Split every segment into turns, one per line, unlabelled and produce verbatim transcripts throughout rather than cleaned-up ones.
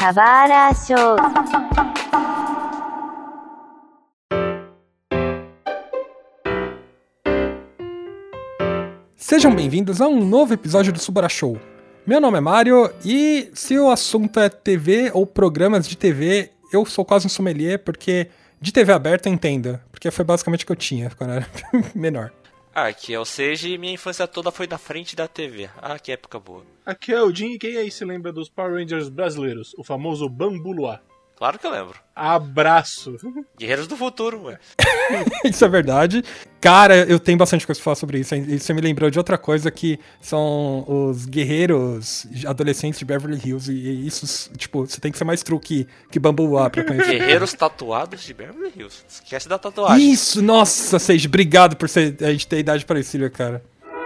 Kawara Show.
Sejam bem-vindos a um novo episódio do Subara Show. Meu nome é Mário e se o assunto é T V ou programas de T V, eu sou quase um sommelier porque de T V aberta eu entendo, porque foi basicamente o que eu tinha quando eu era menor.
Ah, aqui é o Seiji e minha infância toda foi na frente da T V. Ah, que época boa.
Aqui é o Jim e quem aí se lembra dos Power Rangers brasileiros? O famoso Bambu Luar.
Claro que eu lembro.
Abraço.
Guerreiros do Futuro, ué.
Isso é verdade. Cara, eu tenho bastante coisa pra falar sobre isso. E você me lembrou de outra coisa que são os guerreiros adolescentes de Beverly Hills. E isso, tipo, você tem que ser mais true que, que Bambu Luar pra conhecer.
Guerreiros tatuados de Beverly Hills. Esquece da tatuagem.
Isso, nossa, Seiji, obrigado por ser, a gente ter idade parecida, cara.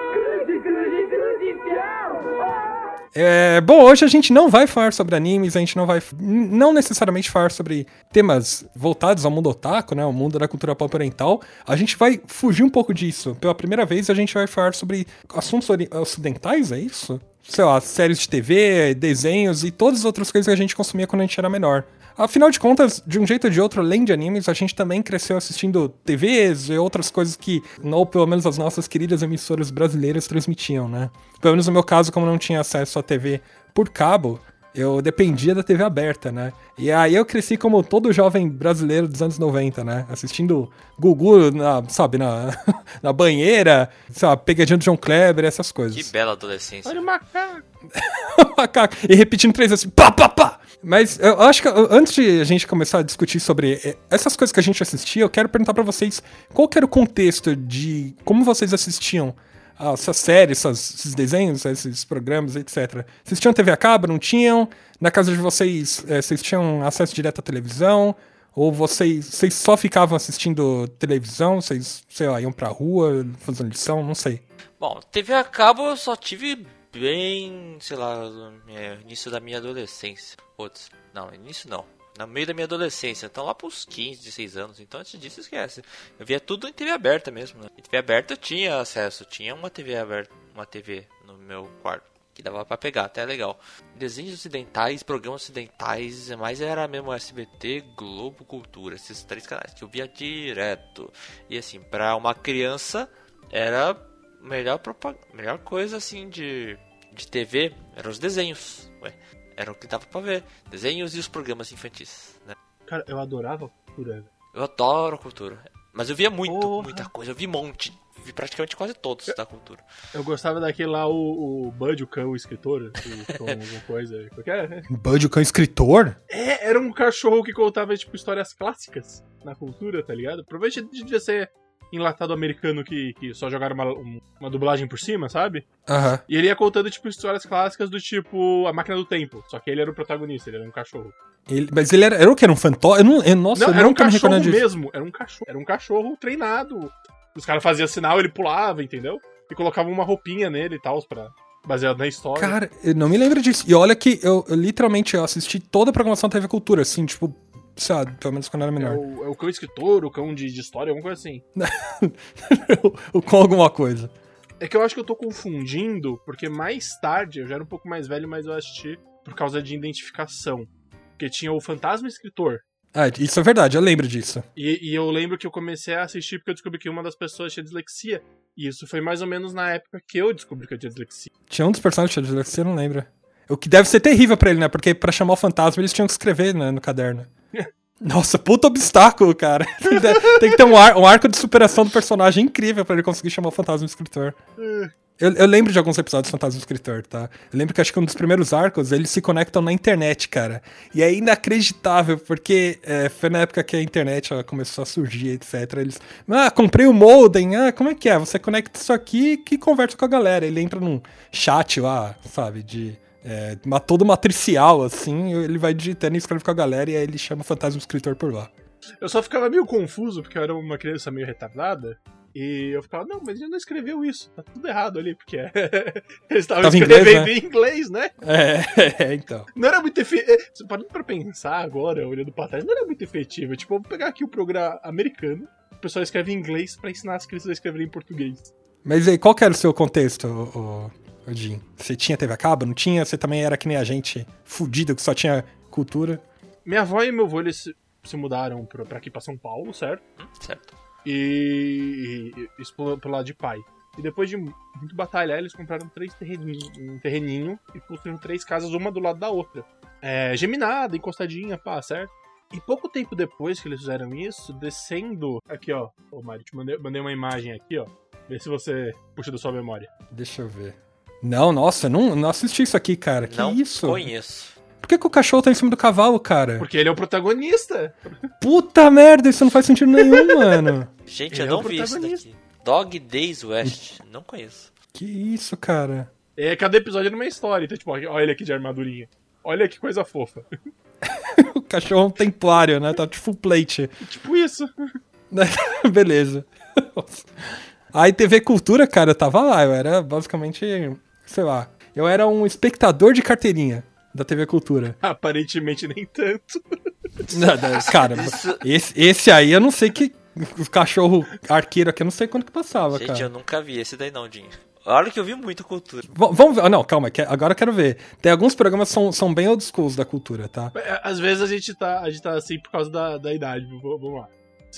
É, bom, hoje a gente não vai falar sobre animes, a gente não vai não necessariamente falar sobre temas voltados ao mundo otaku, né, ao mundo da cultura pop oriental. A gente vai fugir um pouco disso. Pela primeira vez a gente vai falar sobre assuntos ocidentais, é isso? Sei lá, séries de T V, desenhos e todas as outras coisas que a gente consumia quando a gente era menor. Afinal de contas, de um jeito ou de outro, além de animes, a gente também cresceu assistindo T Vs e outras coisas que, ou pelo menos as nossas queridas emissoras brasileiras transmitiam, né? Pelo menos no meu caso, como não tinha acesso à T V por cabo, eu dependia da T V aberta, né? E aí eu cresci como todo jovem brasileiro dos anos noventa, né? Assistindo Gugu, na, sabe, na, na banheira, sabe, pegadinha do João Kleber, essas coisas.
Que bela adolescência.
Olha o macaco.
Macaco. E repetindo três vezes assim, pá, pá, pá. Mas eu acho que antes de a gente começar a discutir sobre essas coisas que a gente assistia, eu quero perguntar pra vocês qual que era o contexto de como vocês assistiam a essas séries, essas, esses desenhos, esses programas, etcétera. Vocês tinham T V a cabo, não tinham? Na casa de vocês, é, vocês tinham acesso direto à televisão? Ou vocês, vocês só ficavam assistindo televisão? Vocês, sei lá, iam pra rua, fazendo lição? Não sei.
Bom, T V a cabo eu só tive bem, sei lá, no início da minha adolescência. Putz, não, início não. No meio da minha adolescência, então lá pros quinze, dezesseis anos, então antes disso esquece. Eu via tudo em T V aberta mesmo, né? Em T V aberta eu tinha acesso, tinha uma T V aberta, uma T V no meu quarto, que dava pra pegar, até legal. Desenhos ocidentais, programas ocidentais, mas era mesmo S B T, Globo, Cultura, esses três canais que eu via direto. E assim, pra uma criança, era a melhor, melhor coisa assim de, de T V, eram os desenhos, ué. Era o que dava pra ver. Desenhos e os programas infantis, né?
Cara, eu adorava a cultura.
Eu adoro a cultura. Mas eu via muito,
Porra.
muita coisa. Eu vi um monte. Vi praticamente quase todos da cultura.
Eu gostava daquele lá, o, o Bud, o cão, o escritor, com alguma coisa. Qualquer...
Bud, o cão escritor?
É, era um cachorro que contava, tipo, histórias clássicas na cultura, tá ligado? Provavelmente devia ser enlatado americano que, que só jogaram uma, uma dublagem por cima, sabe?
Aham. Uhum.
E ele ia contando, tipo, histórias clássicas do tipo A Máquina do Tempo. Só que ele era o protagonista, ele era um cachorro.
Ele, mas ele era, era o que? Era um fantoche? Eu não, eu, nossa,
não,
eu
era
não
um
tô me
cachorro
recordando disso.
mesmo. Era um cachorro. Era um cachorro treinado. Os caras faziam sinal, ele pulava, entendeu? E colocavam uma roupinha nele e tal, pra... baseado na história.
Cara, eu não me lembro disso. E olha que eu, eu literalmente eu assisti toda a programação da T V Cultura, assim, tipo... Sabe, pelo menos quando eu era menor.
É o, é o cão escritor, o cão de, de história, alguma coisa assim.
o, com alguma coisa.
É que eu acho que eu tô confundindo, porque mais tarde, eu já era um pouco mais velho, mas eu assisti por causa de identificação. Porque tinha o Fantasma Escritor.
Ah, isso é verdade, eu lembro disso.
E, e eu lembro que eu comecei a assistir porque eu descobri que uma das pessoas tinha dislexia. E isso foi mais ou menos na época que eu descobri que eu tinha dislexia.
Tinha um dos personagens que tinha dislexia, eu não lembro. O que deve ser terrível pra ele, né? Porque pra chamar o fantasma eles tinham que escrever, né, no caderno. Nossa, puta obstáculo, cara. Tem que ter um, ar, um arco de superação do personagem incrível pra ele conseguir chamar o fantasma escritor. Eu, eu lembro de alguns episódios do Fantasma Escritor, tá? Eu lembro que acho que um dos primeiros arcos, eles se conectam na internet, cara. E é inacreditável, porque é, foi na época que a internet ela começou a surgir, etcétera. Eles, ah, comprei o modem, ah, como é que é? Você conecta isso aqui e conversa com a galera. Ele entra num chat lá, sabe, de... É, uma, todo matricial, assim, ele vai digitando e escreve com a galera e aí ele chama o Fantasma Escritor por lá.
Eu só ficava meio confuso, porque eu era uma criança meio retardada, e eu ficava, não, mas ele não escreveu isso, tá tudo errado ali, porque eles estavam escrevendo em inglês, né?
É, é, então.
Não era muito efetivo, você parando pra pensar agora, olhando pra trás, não era muito efetivo, tipo, eu vou pegar aqui o programa americano, o pessoal escreve em inglês pra ensinar as crianças a escrever em português.
Mas aí, qual que era o seu contexto, o, o Jim? Você tinha T V a cabo? Não tinha? Você também era que nem a gente, fudido, que só tinha cultura.
Minha avó e meu avô, eles se, se mudaram pra, pra aqui, pra São Paulo, certo?
Hum, certo.
E, e isso pro, pro lado de pai. E depois de muito batalhar, eles compraram três terreninhos, um terreninho e construíram três casas, uma do lado da outra. É, geminada, encostadinha, pá, certo? E pouco tempo depois que eles fizeram isso, descendo... Aqui, ó. Ô, Mário, te mandei, mandei uma imagem aqui, ó. Vê se você puxa da sua memória.
Deixa eu ver. Não, nossa, não, não assisti isso aqui, cara. Que
não
isso?
Não conheço.
Por que, que o cachorro tá em cima do cavalo, cara?
Porque ele é o protagonista.
Puta merda, isso não faz sentido nenhum, mano.
Gente,
ele
eu não
é
vi isso daqui. Dog Days West. Não conheço.
Que isso, cara?
É, cada episódio é uma história. Então, tipo, olha ele aqui de armadurinha. Olha que coisa fofa.
O cachorro é um templário, né? Tá de full plate.
Tipo isso.
Beleza. Aí T V Cultura, cara, eu tava lá. Eu era basicamente, sei lá, eu era um espectador de carteirinha da T V Cultura.
Aparentemente nem tanto.
Não, não, cara, esse, esse aí eu não sei que... O cachorro arqueiro aqui eu não sei quando que passava,
Gente,
cara.
eu nunca vi esse daí não, Dinho. Olha que eu vi muito cultura.
V vamos ver. Não, calma, agora eu quero ver. Tem alguns programas que são, são bem old schools da cultura, tá?
Às vezes a gente tá, a gente tá assim por causa da, da idade. Vamos lá.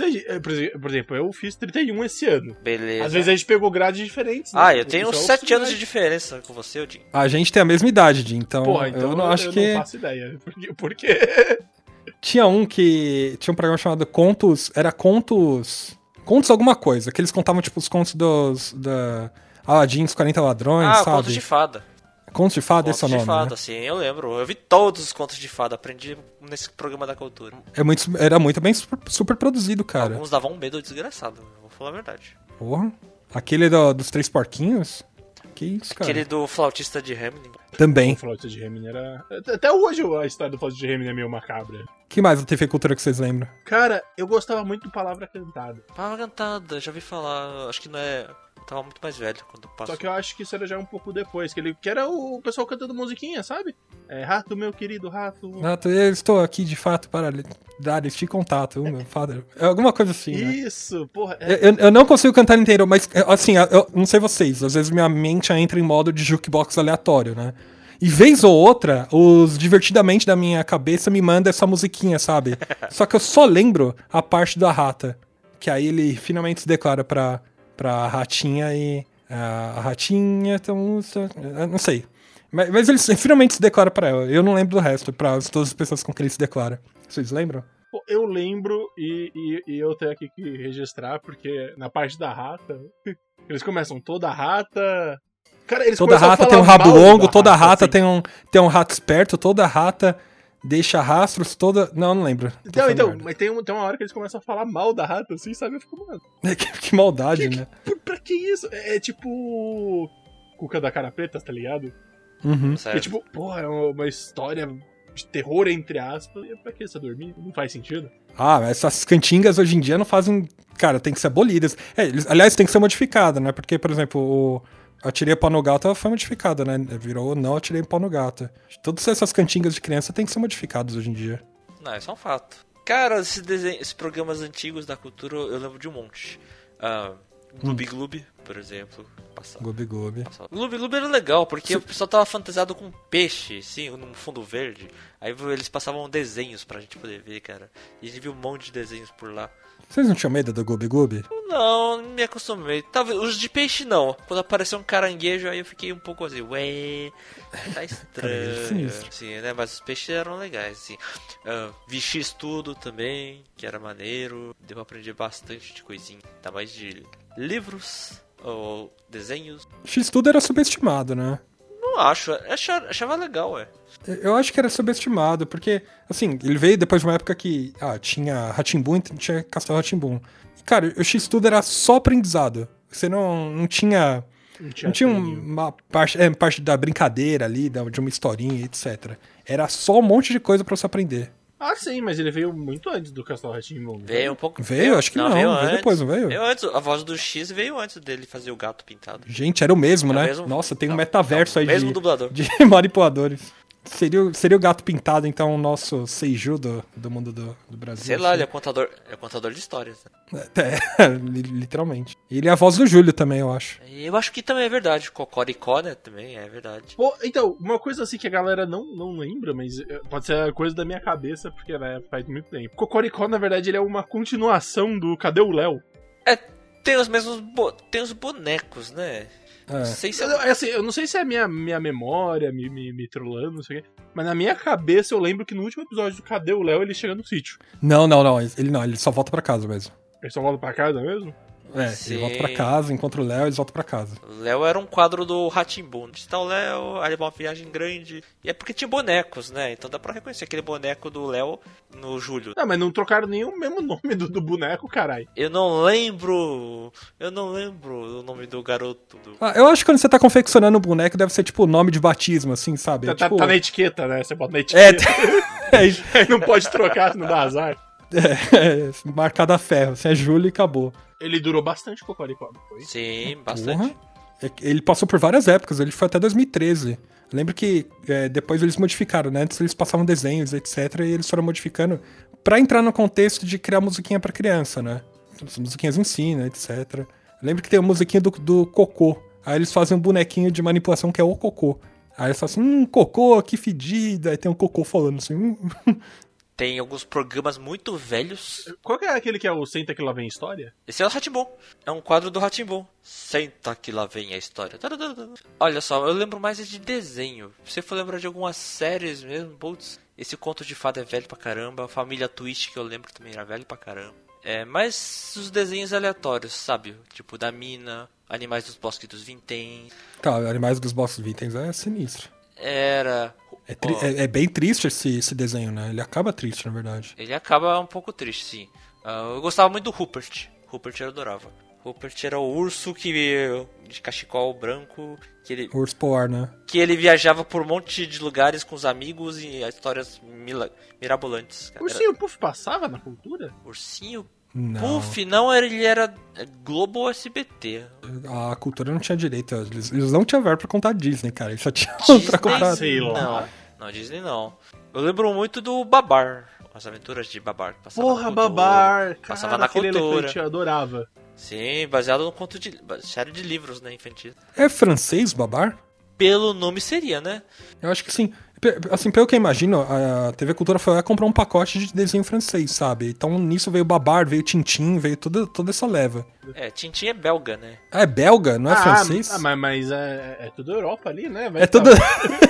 Por exemplo, eu fiz trinta e um esse ano.
Beleza.
Às vezes a gente pegou grades diferentes. Né?
Ah, eu tenho uns sete anos de diferença com você, Dinho.
A gente tem a mesma idade, Dinho, então,
Porra, então
eu não acho
eu
que...
Eu não faço ideia. Por quê?
Tinha um que... Tinha um programa chamado Contos... Era Contos... Contos alguma coisa. Que eles contavam, tipo, os contos dos... Da... Aladdin, os quarenta ladrões,
ah,
sabe?
Contos de fada.
Contos de fada,
Contos
esse é o nome,
de fada,
né?
sim, eu lembro. Eu vi todos os contos de fada, aprendi nesse programa da cultura.
É muito, era muito bem super, super produzido, cara.
Alguns davam um medo desgraçado, vou falar a verdade.
Porra. Aquele do, dos três porquinhos? Que isso, cara?
Aquele do flautista de Hamelin.
Também.
O flautista de Hamelin era... Até hoje a história do flautista de Hamelin é meio macabra.
Que mais da T V Cultura que vocês lembram?
Cara, eu gostava muito do Palavra Cantada.
Palavra Cantada, já vi falar, acho que não é... Eu tava muito mais velho quando passou.
Só que eu acho que isso era já um pouco depois, que ele que era o pessoal cantando musiquinha, sabe? É, rato, meu querido, rato.
Rato, eu estou aqui de fato para dar este contato, meu father. É alguma coisa assim, né?
Isso, porra. É...
Eu, eu não consigo cantar inteiro, mas assim, eu não sei vocês, às vezes minha mente entra em modo de jukebox aleatório, né? E vez ou outra, os divertidamente da minha cabeça me manda essa musiquinha, sabe? Só que eu só lembro a parte da rata, que aí ele finalmente se declara pra... pra ratinha e... Uh, a ratinha... Então, uh, não sei. Mas, mas ele finalmente se declara pra ela. Eu não lembro do resto, pra todas as pessoas com quem ele se declara. Vocês lembram?
Pô, eu lembro e, e, e eu tenho aqui que registrar, porque na parte da rata, eles começam toda rata... Cara, eles
toda rata tem um rabo longo, toda rata assim. tem, um, tem um rato esperto, toda rata... Deixa rastros toda... Não, não lembro.
Então, então mas tem, um, tem uma hora que eles começam a falar mal da rata, assim, sabe? Eu fico, mano...
que, que maldade,
que,
né?
Que, pra que isso? É, é tipo... Cuca da cara preta, tá ligado?
Uhum.
É tipo, porra, é uma história de terror, entre aspas. E pra que você dormir? Não faz sentido.
Ah, essas cantigas hoje em dia não fazem... Cara, tem que ser abolidas. É, eles, aliás, tem que ser modificada, né? Porque, por exemplo, o... Atirei pau no gato foi modificada, né? Virou não atirei pau no gato. Todas essas cantigas de criança tem que ser modificadas hoje em dia.
Não, isso é um fato. Cara, esses, desenhos, esses programas antigos da cultura eu lembro de um monte. Uh, Gloob Gloob, por exemplo.
Gloob Gloob.
Gloob Gloob era legal, porque o pessoal tava fantasiado com peixe, sim, num fundo verde. Aí eles passavam desenhos pra gente poder ver, cara. E a gente viu um monte de desenhos por lá.
Vocês não tinham medo do Gloob Gloob?
Não, não me acostumei. Talvez os de peixe não. Quando apareceu um caranguejo, aí eu fiquei um pouco assim, ué, tá estranho. Sim, né? Mas os peixes eram legais, assim. Uh, vi X-Tudo também, que era maneiro. Deu pra aprender bastante de coisinha. Tá mais de livros ou desenhos.
X-Tudo era subestimado, né?
Não acho, achava, achava legal, ué.
Eu acho que era subestimado, porque, assim, ele veio depois de uma época que ah, tinha Rá-Tim-Bum e tinha Castelo Rá-Tim-Bum. Cara, o X-Tudo era só aprendizado. Você não, não tinha... Não tinha, não tinha uma parte, é, parte da brincadeira ali, de uma historinha, etcétera. Era só um monte de coisa pra você aprender.
Ah, sim, mas ele veio muito antes do Castelo Rá-Tim-Bum.
Veio um pouco...
Veio? Acho que não, não veio, veio depois, não veio?
Veio antes, a voz do X veio antes dele fazer o gato pintado.
Gente, era o mesmo,
era
né?
Mesmo...
Nossa, tem
não,
um metaverso
não,
aí
mesmo
de,
dublador.
de manipuladores. Seria, o- seria o Gato Pintado, então, o nosso Seiju do, do mundo do, do Brasil.
Sei lá, ele é contador, é contador de histórias. Né?
É, li- literalmente. E ele é a voz do Júlio também, eu acho.
E eu acho que também é verdade. Cocoricó, né? Também é verdade.
Pô, então, uma coisa assim que a galera não, não lembra, mas eh, pode ser coisa da minha cabeça, porque né, faz muito tempo. Cocoricó, na verdade, ele é uma continuação do Cadê o Léo?
É, tem os mesmos. Bo... Tem os bonecos, né? Não
É.
sei se
Eu,
é.
assim, eu não sei se é a minha, minha memória me, me, me trollando, não sei o quê, mas na minha cabeça eu lembro que no último episódio do Cadê o Léo ele chega no sítio.
Não, não, não. Ele não, ele só volta pra casa mesmo.
Ele só volta pra casa mesmo?
É,
Sim.
ele volta pra casa, encontra o Léo e eles voltam pra casa.
Léo era um quadro do Rá-Tim-Bum. Onde está o Léo? Aí uma viagem grande. E é porque tinha bonecos, né? Então dá pra reconhecer aquele boneco do Léo no Júlio.
Não, mas não trocaram nem o mesmo nome do, do boneco, caralho.
Eu não lembro. Eu não lembro o nome do garoto. Do...
Ah, eu acho que quando você tá confeccionando o boneco, deve ser tipo o nome de batismo, assim, sabe?
Tá,
É,
tá-
tipo...
tá na etiqueta, né? Você bota na
É,
etiqueta.
é,
Aí não pode trocar, senão dá azar.
é, marcado a ferro, assim, é Júlio e acabou.
Ele durou bastante Cocoricó, não foi?
Sim, bastante.
Porra. É que Ele passou por várias épocas, ele foi até dois mil e treze. Eu lembro que é, depois eles modificaram, né? Antes eles passavam desenhos, etcétera. E eles foram modificando pra entrar no contexto de criar musiquinha pra criança, né? As musiquinhas ensinam, etcétera. Eu lembro que tem a musiquinha do, do Cocô. Aí eles fazem um bonequinho de manipulação que é o Cocô. Aí eles falam assim, hum, Cocô, que fedida. Aí tem um Cocô falando assim, hum.
Tem alguns programas muito velhos.
Qual que é aquele que é o Senta que lá vem história?
Esse é o Rá-Tim-Bum. É um quadro do Rá-Tim-Bum. Senta que lá vem a história. Olha só, eu lembro mais de desenho. Se você for lembrar de algumas séries mesmo, putz, esse conto de fada é velho pra caramba. A Família Twist, que eu lembro, também era velho pra caramba. É, mas os desenhos aleatórios, sabe? Tipo, da Mina, Animais dos Bosques dos Vinténs.
Tá, Animais dos Bosques Vitens é sinistro.
Era...
É, tri-
ó,
é- é bem triste esse, esse desenho, né? Ele acaba triste, na verdade.
Ele acaba um pouco triste, sim. Ah, eu gostava muito do Rupert. Rupert eu adorava. Rupert era o urso que de cachecol branco, que ele,
O Urso Polar, né?
que ele viajava por um monte de lugares com os amigos e histórias mila- mirabolantes.
O
Era-
Ursinho Puff passava na cultura?
Ursinho
Não.
Puff, não, ele era Globo ou S B T.
A cultura não tinha direito. Eles, eles não tinham verba pra contar Disney, cara. Eles só tinham pra comprar.
sei lá.
Não, não, Disney não. Eu lembro muito do Babar. As aventuras de Babar. que passava na
Porra,
Cultura,
Babar!
Passava
Cara,
na
aquele
cultura.
elefante eu adorava.
Sim, baseado no conto de... série de livros, né, infantil.
É francês, Babar?
Pelo nome seria, né?
Eu acho que sim. Pe- Assim, pelo que eu imagino, a T V Cultura foi lá comprar um pacote de desenho francês, sabe? Então nisso veio Babar, veio Tintin, veio toda, toda essa leva.
É, Tintin é belga, né?
Ah, é belga? Não é
ah,
francês?
Ah, mas, mas é, é tudo Europa ali, né? Vai
É
tá-
tudo.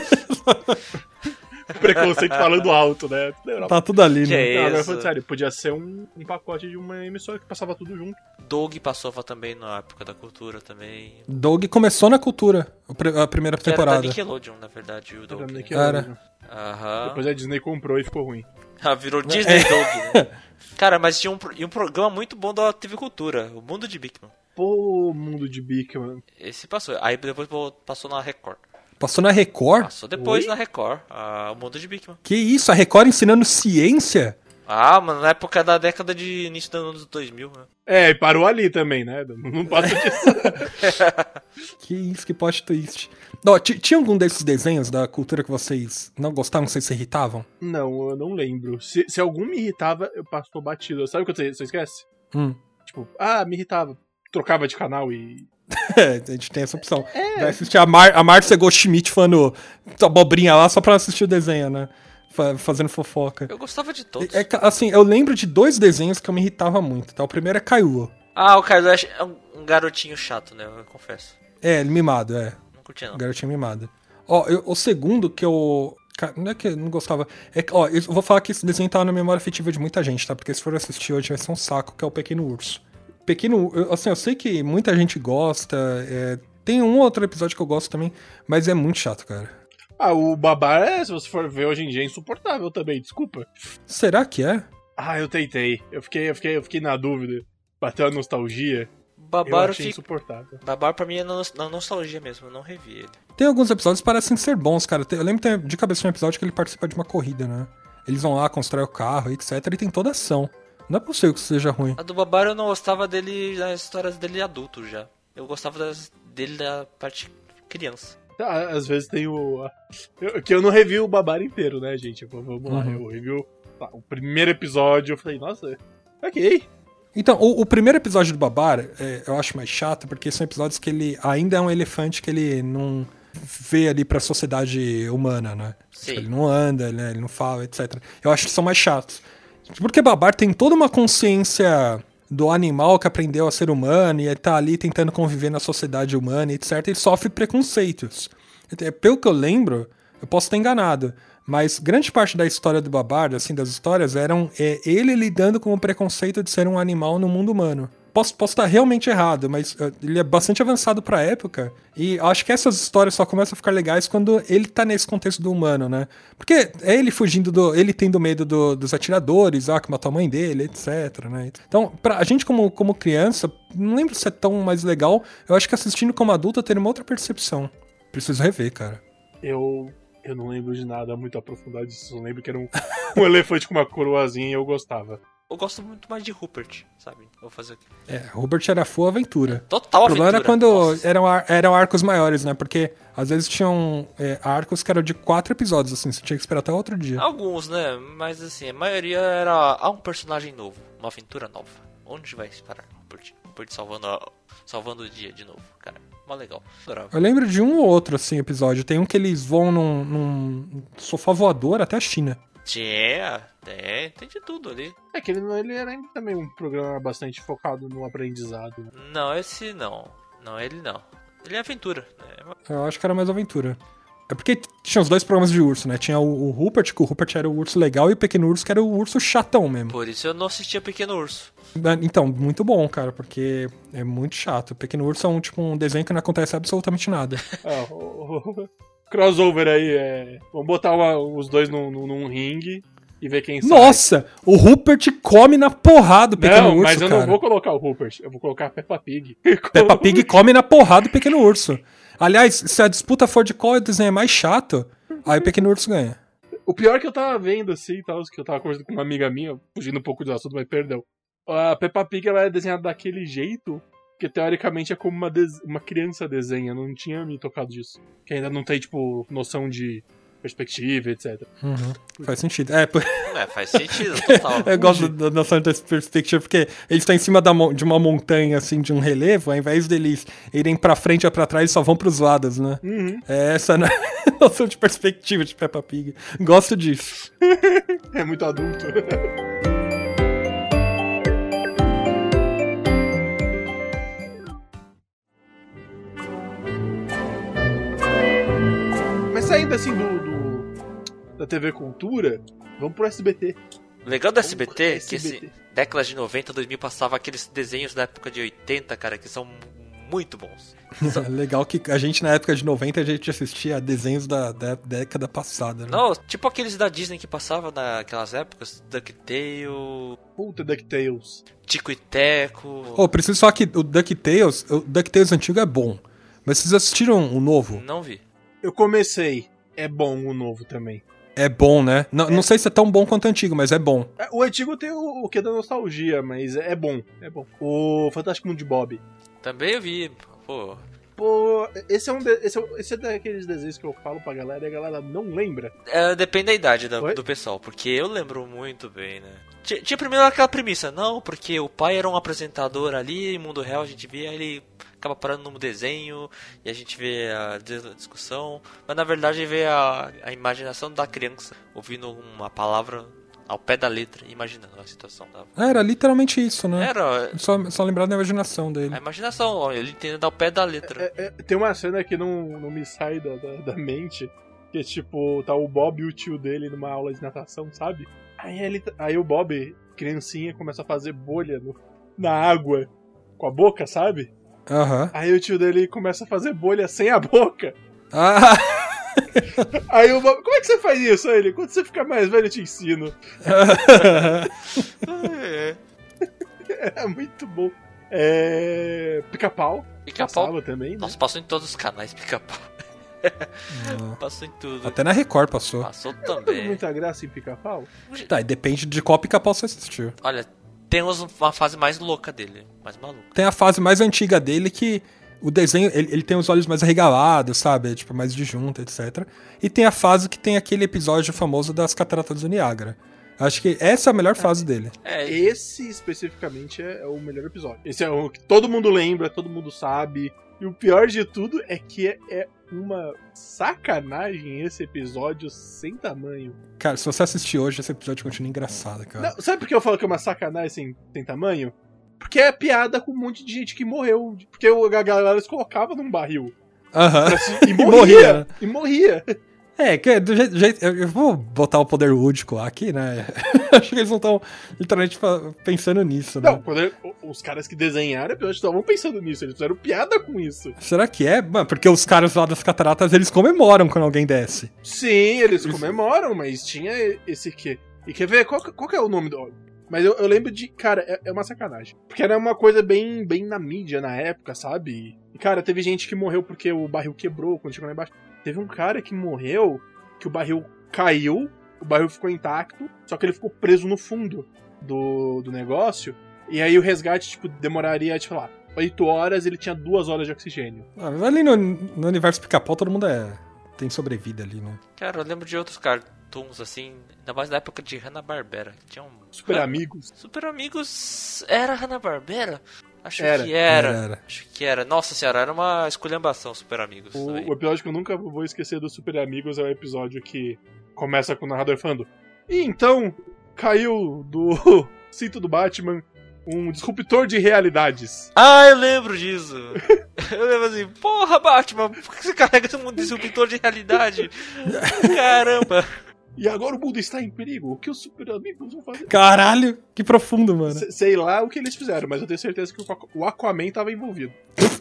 Preconceito falando alto, né? É tudo Europa.
Tá tudo ali,
Que
né?
é
Não, agora
isso?
falando sério, podia ser um, um pacote de uma emissora que passava tudo junto.
Doug passava também na época da cultura também.
Doug começou na cultura, a pre- a primeira
Que era da
temporada.
Nickelodeon, na verdade, o Doug.
Era
né?
Nickelodeon.
Aham.
Depois a Disney comprou e ficou ruim.
Ah, virou Disney Doug, né? Cara, mas tinha um, pro- e um programa muito bom da T V Cultura, o Mundo de Bigman.
Pô, mundo de bica, mano.
Esse passou. Aí depois passou na Record.
Passou na Record?
Passou depois
Oi?
na Record, ah, o Mundo de Bigman.
Que isso? A Record ensinando ciência?
Ah, mano, na época da década de início dos anos dois mil, né?
É, e parou ali também, né? Não passa disso.
Que isso, que plot twist. Ó, ti- tinha algum desses desenhos da cultura que vocês não gostavam, que vocês se irritavam?
Não, eu não lembro. Se, se algum me irritava, eu passo batido. Sabe o que você, você esquece?
Hum.
Tipo, ah, me irritava. Trocava de canal e.
É, a gente tem essa opção. Vai assistir a, Mar a Márcia Goldschmidt falando abobrinha lá só pra assistir o desenho, né? Fa- fazendo fofoca.
Eu gostava de todos.
É, ca- assim, eu lembro de dois desenhos que eu me irritava muito, tá? O primeiro é Caio.
Ah, o Kaido é um, um garotinho chato, né? Eu confesso.
É, ele mimado, é.
Não curtia, não.
Garotinho mimado. Ó, eu- o segundo que eu... ca- Não é que eu não gostava. É que, ó, eu vou falar que esse desenho tá na memória afetiva de muita gente, tá? Porque se for assistir hoje vai ser um saco, que é o Pequeno Urso. Pequeno... eu- assim, eu sei que muita gente gosta, é, tem um outro episódio que eu gosto também, mas é muito chato, cara.
Ah, o Babar, é, se você for ver hoje em dia, é insuportável também, desculpa.
Será que é?
Ah, eu tentei. Eu fiquei, eu fiquei, eu fiquei na dúvida. Bateu a nostalgia. Eu
Babar, eu
achei
fico...
insuportável.
Babar pra mim é na nos- na nostalgia mesmo, eu não revi ele.
Tem alguns episódios que parecem ser bons, cara. Tem- Eu lembro tem- de cabeça de um episódio que ele participa de uma corrida, né? Eles vão lá, constroem o carro, etcétera. E tem toda ação. Não é possível que isso seja ruim.
A do Babar eu não gostava dele, das histórias dele adulto já. Eu gostava das, dele da parte criança.
Tá, às vezes tem o... Eu, que eu não revi o Babar inteiro, né, gente? Vamos lá,
Uhum.
eu revi o, tá, o primeiro episódio, eu falei, nossa, ok.
Então, o, o primeiro episódio do Babar, é, eu acho mais chato, porque são episódios que ele ainda é um elefante que ele não vê ali pra sociedade humana, né?
Sim.
Tipo, ele não anda, né? Ele não fala, etcétera. Eu acho que são mais chatos. Porque Babar tem toda uma consciência do animal que aprendeu a ser humano e ele tá ali tentando conviver na sociedade humana, etcétera. Ele sofre preconceitos. É, pelo que eu lembro, eu posso estar enganado, mas grande parte da história do Babar, assim, das histórias, eram é, ele lidando com o preconceito de ser um animal no mundo humano. Posso, posso estar realmente errado, mas uh, ele é bastante avançado pra época, e acho que essas histórias só começam a ficar legais quando ele tá nesse contexto do humano, né? Porque é ele fugindo do... ele tendo medo do, dos atiradores, ah, que matou a mãe dele, etcétera, né? Então, pra a gente como, como criança, não lembro se é tão mais legal, eu acho que assistindo como adulto eu teria uma outra percepção. Preciso rever, cara.
Eu, eu não lembro de nada muito aprofundado disso, eu lembro que era um, um elefante com uma coroazinha e eu gostava.
Eu gosto muito mais de Rupert, sabe? Vou fazer aqui.
É, Rupert era full aventura.
Total
O problema
aventura.
era quando
Nossa.
eram, ar- eram arcos maiores, né? Porque às vezes tinham é, arcos que eram de quatro episódios, assim, você tinha que esperar até outro dia.
Alguns, né? Mas assim, a maioria era ah, um personagem novo, uma aventura nova. Onde vai parar? Rupert, Rupert salvando, a- salvando o dia de novo, cara. Mó legal. Adorava.
Eu lembro de um ou outro, assim, episódio. Tem um que eles vão num, num sofá voador até a China.
Tinha, tem, tem de tudo ali.
É que ele, não- ele era ainda também um programa bastante focado no aprendizado. Né?
Não, esse não. Não, ele não. Ele é aventura. Né?
Eu acho que era mais aventura. É porque tinha os dois programas de urso, né? Tinha o, o Rupert, que o Rupert era o urso legal, e o Pequeno Urso, que era o urso chatão mesmo.
Por isso eu não assistia Pequeno Urso.
Então, muito bom, cara, porque é muito chato. O Pequeno Urso é um, tipo, um desenho que não acontece absolutamente nada.
Ah, o, o- o crossover aí, é... Vamos botar uma- os dois num, num, num ringue e ver quem sai.
Nossa! O Rupert come na porrada o Pequeno
Não,
Urso,
mas eu
cara.
não vou colocar o Rupert, eu vou colocar a Peppa Pig.
Peppa Pig come na porrada o Pequeno Urso. Aliás, se a disputa for de qual desenho é mais chato, aí o Pequeno Urso ganha.
O pior que eu tava vendo, assim, tal, que eu tava conversando com uma amiga minha, fugindo um pouco do assunto, mas perdão. A Peppa Pig, ela é desenhada daquele jeito que, teoricamente, é como uma, des- uma criança desenha. Não tinha me tocado disso. Que ainda não tem, tipo, noção de perspectiva, etcétera.
Uhum, faz sentido. É, por-
É, faz sentido, total.
eu gosto da noção dessa perspectiva, porque eles estão em cima da mon- de uma montanha, assim, de um relevo, ao invés deles irem pra frente ou pra trás, eles só vão pros lados, né?
Uhum.
É essa né? noção de perspectiva de Peppa Pig. Gosto disso.
É muito adulto. Mas saindo assim do, do- da T V Cultura, vamos pro S B T.
O legal do S B T é
Vamos pro
que
S B T.
esse décadas de noventa, dois mil passava aqueles desenhos da época de oitenta, cara, que são muito bons.
Legal que a gente, na época de noventa, a gente assistia desenhos da, da década passada, né?
Não, tipo aqueles da Disney que passava naquelas épocas, DuckTale,
Puta, DuckTales.
Tico e Teco.
Oh, preciso falar que o DuckTales, o DuckTales antigo é bom. Mas vocês assistiram o novo?
Não vi.
Eu comecei. É bom o novo também.
É bom, né? Não, não sei se é tão bom quanto o antigo, mas é bom.
É, o antigo tem o, o que da nostalgia, mas é bom. É bom. O Fantástico Mundo de Bob.
Também eu vi, pô.
Pô, esse é um de- esse, é, esse é daqueles desenhos que eu falo pra galera e a galera não lembra.
É, depende da idade da-
Oi?
do pessoal, porque eu lembro muito bem, né? Tinha, tinha primeiro aquela premissa, não, porque o pai era um apresentador ali, em mundo real a gente via ele acaba parando no desenho e a gente vê a dis- discussão, mas na verdade vê a, a imaginação da criança ouvindo uma palavra ao pé da letra, imaginando a situação da.
Ah, era literalmente isso, né?
Era
Só, só lembrar da imaginação dele.
a imaginação, ó, ele entendendo ao pé da letra.
É, é, tem uma cena que não, não me sai da, da, da mente, que é tipo, tá o Bob e o tio dele numa aula de natação, sabe? Aí, ele, aí o Bob, criancinha, começa a fazer bolha no- na água com a boca, sabe?
Aham.
Aí o tio dele começa a fazer bolha sem a boca.
Ah!
Aí o Bob, como é que você faz isso? Aí ele, quando você ficar mais velho eu te ensino.
É.
É muito bom. É... Pica-pau.
Pica-pau.
Passava também, né?
Nossa, passou em todos os canais, pica-pau. Passou em tudo.
Até na Record passou.
Passou
Não tem
também.
muita graça em pica-pau.
Tá, e depende de qual pica-pau você assistiu.
Olha, temos uma fase mais louca dele, mais maluca.
Tem a fase mais antiga dele que o desenho, ele, ele tem os olhos mais arregalados, sabe? Tipo, mais disjunto, etcétera. E tem a fase que tem aquele episódio famoso das Cataratas do Niágara. Acho que essa é a melhor fase dele.
É,
Esse, especificamente, é, é o melhor episódio. Esse é o que todo mundo lembra, todo mundo sabe. E o pior de tudo é que é, é uma sacanagem esse episódio sem tamanho.
Cara, se você assistir hoje, esse episódio continua engraçado, cara.
Não, sabe por que eu falo que é uma sacanagem sem, sem tamanho? Porque é piada com um monte de gente que morreu. Porque a galera se colocava num barril.
Aham.
Se, e morria. E morria.
É, que do jeito, jeito. Eu vou botar o poder lúdico lá aqui, né? Acho que eles não estão literalmente pensando nisso, né?
Não, quando ele, os caras que desenharam, eles estavam pensando nisso. Eles fizeram piada com isso.
Será que é? Mano, porque os caras lá das cataratas, eles comemoram quando alguém desce.
Sim, eles comemoram, mas tinha esse quê? E quer ver? Qual, qual que é o nome do. Mas eu, eu lembro de. Cara, é, é uma sacanagem. Porque era uma coisa bem, bem na mídia na época, sabe? E, cara, teve gente que morreu porque o barril quebrou quando chegou lá embaixo. Teve um cara que morreu, que o barril caiu, o barril ficou intacto, só que ele ficou preso no fundo do, do negócio. E aí o resgate, tipo, demoraria, tipo, lá, oito horas, ele tinha duas horas de oxigênio.
Ah, mas ali no, no universo Pica-Pau, todo mundo é, tem sobrevida ali, né?
Cara, eu lembro de outros cartoons, assim, ainda mais na época de Hanna-Barbera. Tinha um...
Super Amigos.
Super Amigos era Hanna-Barbera? Acho
Era.
que era.
Era, era.
Acho que era. Nossa senhora, era uma esculhambação, Super Amigos.
O,
também.
o episódio que eu nunca vou esquecer do Super Amigos é o episódio que começa com o narrador falando: e então caiu do cinto do Batman um disruptor de realidades.
Ah, eu lembro disso. Eu lembro assim, porra, Batman, por que você carrega um disruptor de realidade? Caramba.
E agora o mundo está em perigo. O que os Super Amigos vão fazer?
Caralho, que profundo, mano.
Se- sei lá o que eles fizeram, mas eu tenho certeza que o Aqu- o Aquaman estava envolvido.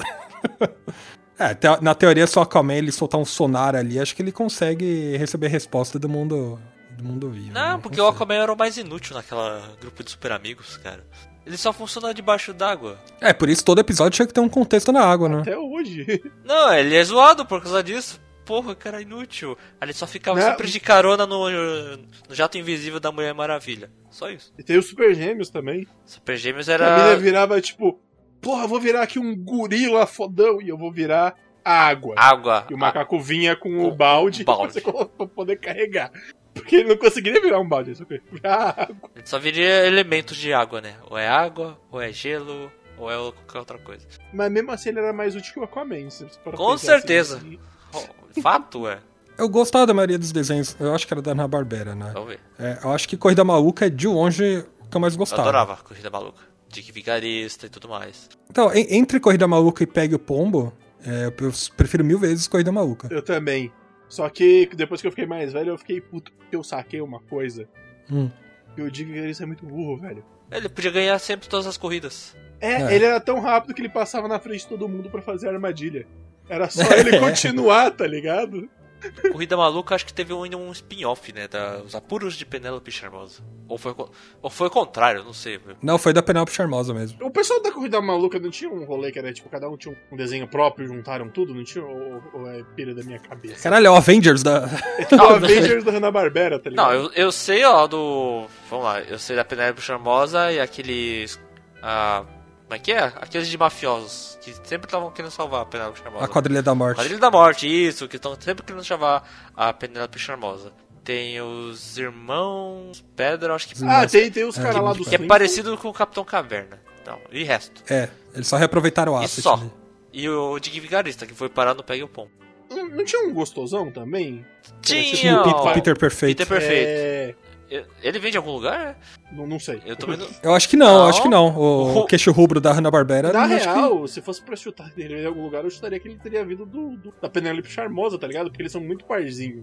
É, te- na teoria, se o Aquaman ele soltar um sonar ali, acho que ele consegue receber resposta do mundo, do mundo vivo.
Não,
né?
porque o Aquaman era o mais inútil naquela grupo de Super Amigos, cara. Ele só funciona debaixo d'água.
É, por isso todo episódio tinha que ter um contexto na água, né?
Até hoje.
Não, ele é zoado por causa disso. Porra, cara, inútil. Aí ele só ficava
Não.
sempre de carona no, no jato invisível da Mulher Maravilha. Só isso.
E tem os Super Gêmeos também.
Super Gêmeos
A mina
era...
virava tipo: porra, vou virar aqui um gorila fodão e eu vou virar água.
água.
E o macaco vinha com
Com
o balde,
o balde.
pra você pra poder carregar. Porque ele não conseguiria virar um balde, ele só queria virar água.
Ele só viria elementos de água, né? Ou é água, ou é gelo, ou é qualquer outra coisa.
Mas mesmo assim ele era mais útil que o Aquaman. Se você for
Com
pensar
certeza.
assim.
Oh, fato, é.
Eu gostava da maioria dos desenhos, eu acho que era da Hanna-Barbera, né?
Vamos ver.
É, eu acho que Corrida Maluca é de longe o que eu mais
Eu
gostava.
adorava Corrida Maluca. Dick Vigarista e tudo mais.
Então, en- entre Corrida Maluca e Pegue o Pombo, é, eu prefiro mil vezes Corrida Maluca.
Eu também. Só que depois que eu fiquei mais velho, eu fiquei puto porque eu saquei uma coisa.
Hum.
E eu digo que isso é muito burro, velho.
Ele podia ganhar sempre todas as corridas.
É,
É.
ele era tão rápido que ele passava na frente de todo mundo pra fazer a armadilha. Era só ele continuar, tá ligado?
Corrida Maluca, acho que teve um, um spin-off, né? Da, os Apuros de Penélope Charmosa. Ou foi, o- ou foi o contrário, não sei.
Não, foi da Penélope Charmosa mesmo.
O pessoal da Corrida Maluca não tinha um rolê que era tipo, cada um tinha um desenho próprio, juntaram tudo? Não tinha? Ou, ou é pira da minha cabeça?
Caralho, é o Avengers da...
É tipo o Avengers da Hanna-Barbera, tá ligado?
Não, eu, eu sei, ó, do... Vamos lá, eu sei da Penélope Charmosa e aqueles... Ah, como é que é? Aqueles de mafiosos, que sempre estavam querendo salvar a Penélope Charmosa.
A Quadrilha da Morte.
Quadrilha da Morte, isso, que estão sempre querendo salvar a Penélope Charmosa. Tem os irmãos Pedra, acho que...
Ah, tem, tem os
É,
caras lá do
Que é
Simpsons.
parecido com o Capitão Caverna. Então, e resto.
É, eles só reaproveitaram o
E
asset
só.
ali.
E o Dick Vigarista, que foi parar no Pegue o Pom.
Não, não tinha um gostosão também?
Tinha!
Tinha o Pe-
ó,
Peter Perfeito.
Peter Perfeito.
É...
Ele vem de algum lugar?
Não, não sei.
Eu também não...
Eu acho que não,
Não.
eu acho que não. O, o queixo rubro da Hanna-Barbera...
Na
eu acho que-
real, se fosse pra chutar ele em algum lugar, eu chutaria que ele teria vindo do, do- da Penélope Charmosa, tá ligado? Porque eles são muito parzinhos.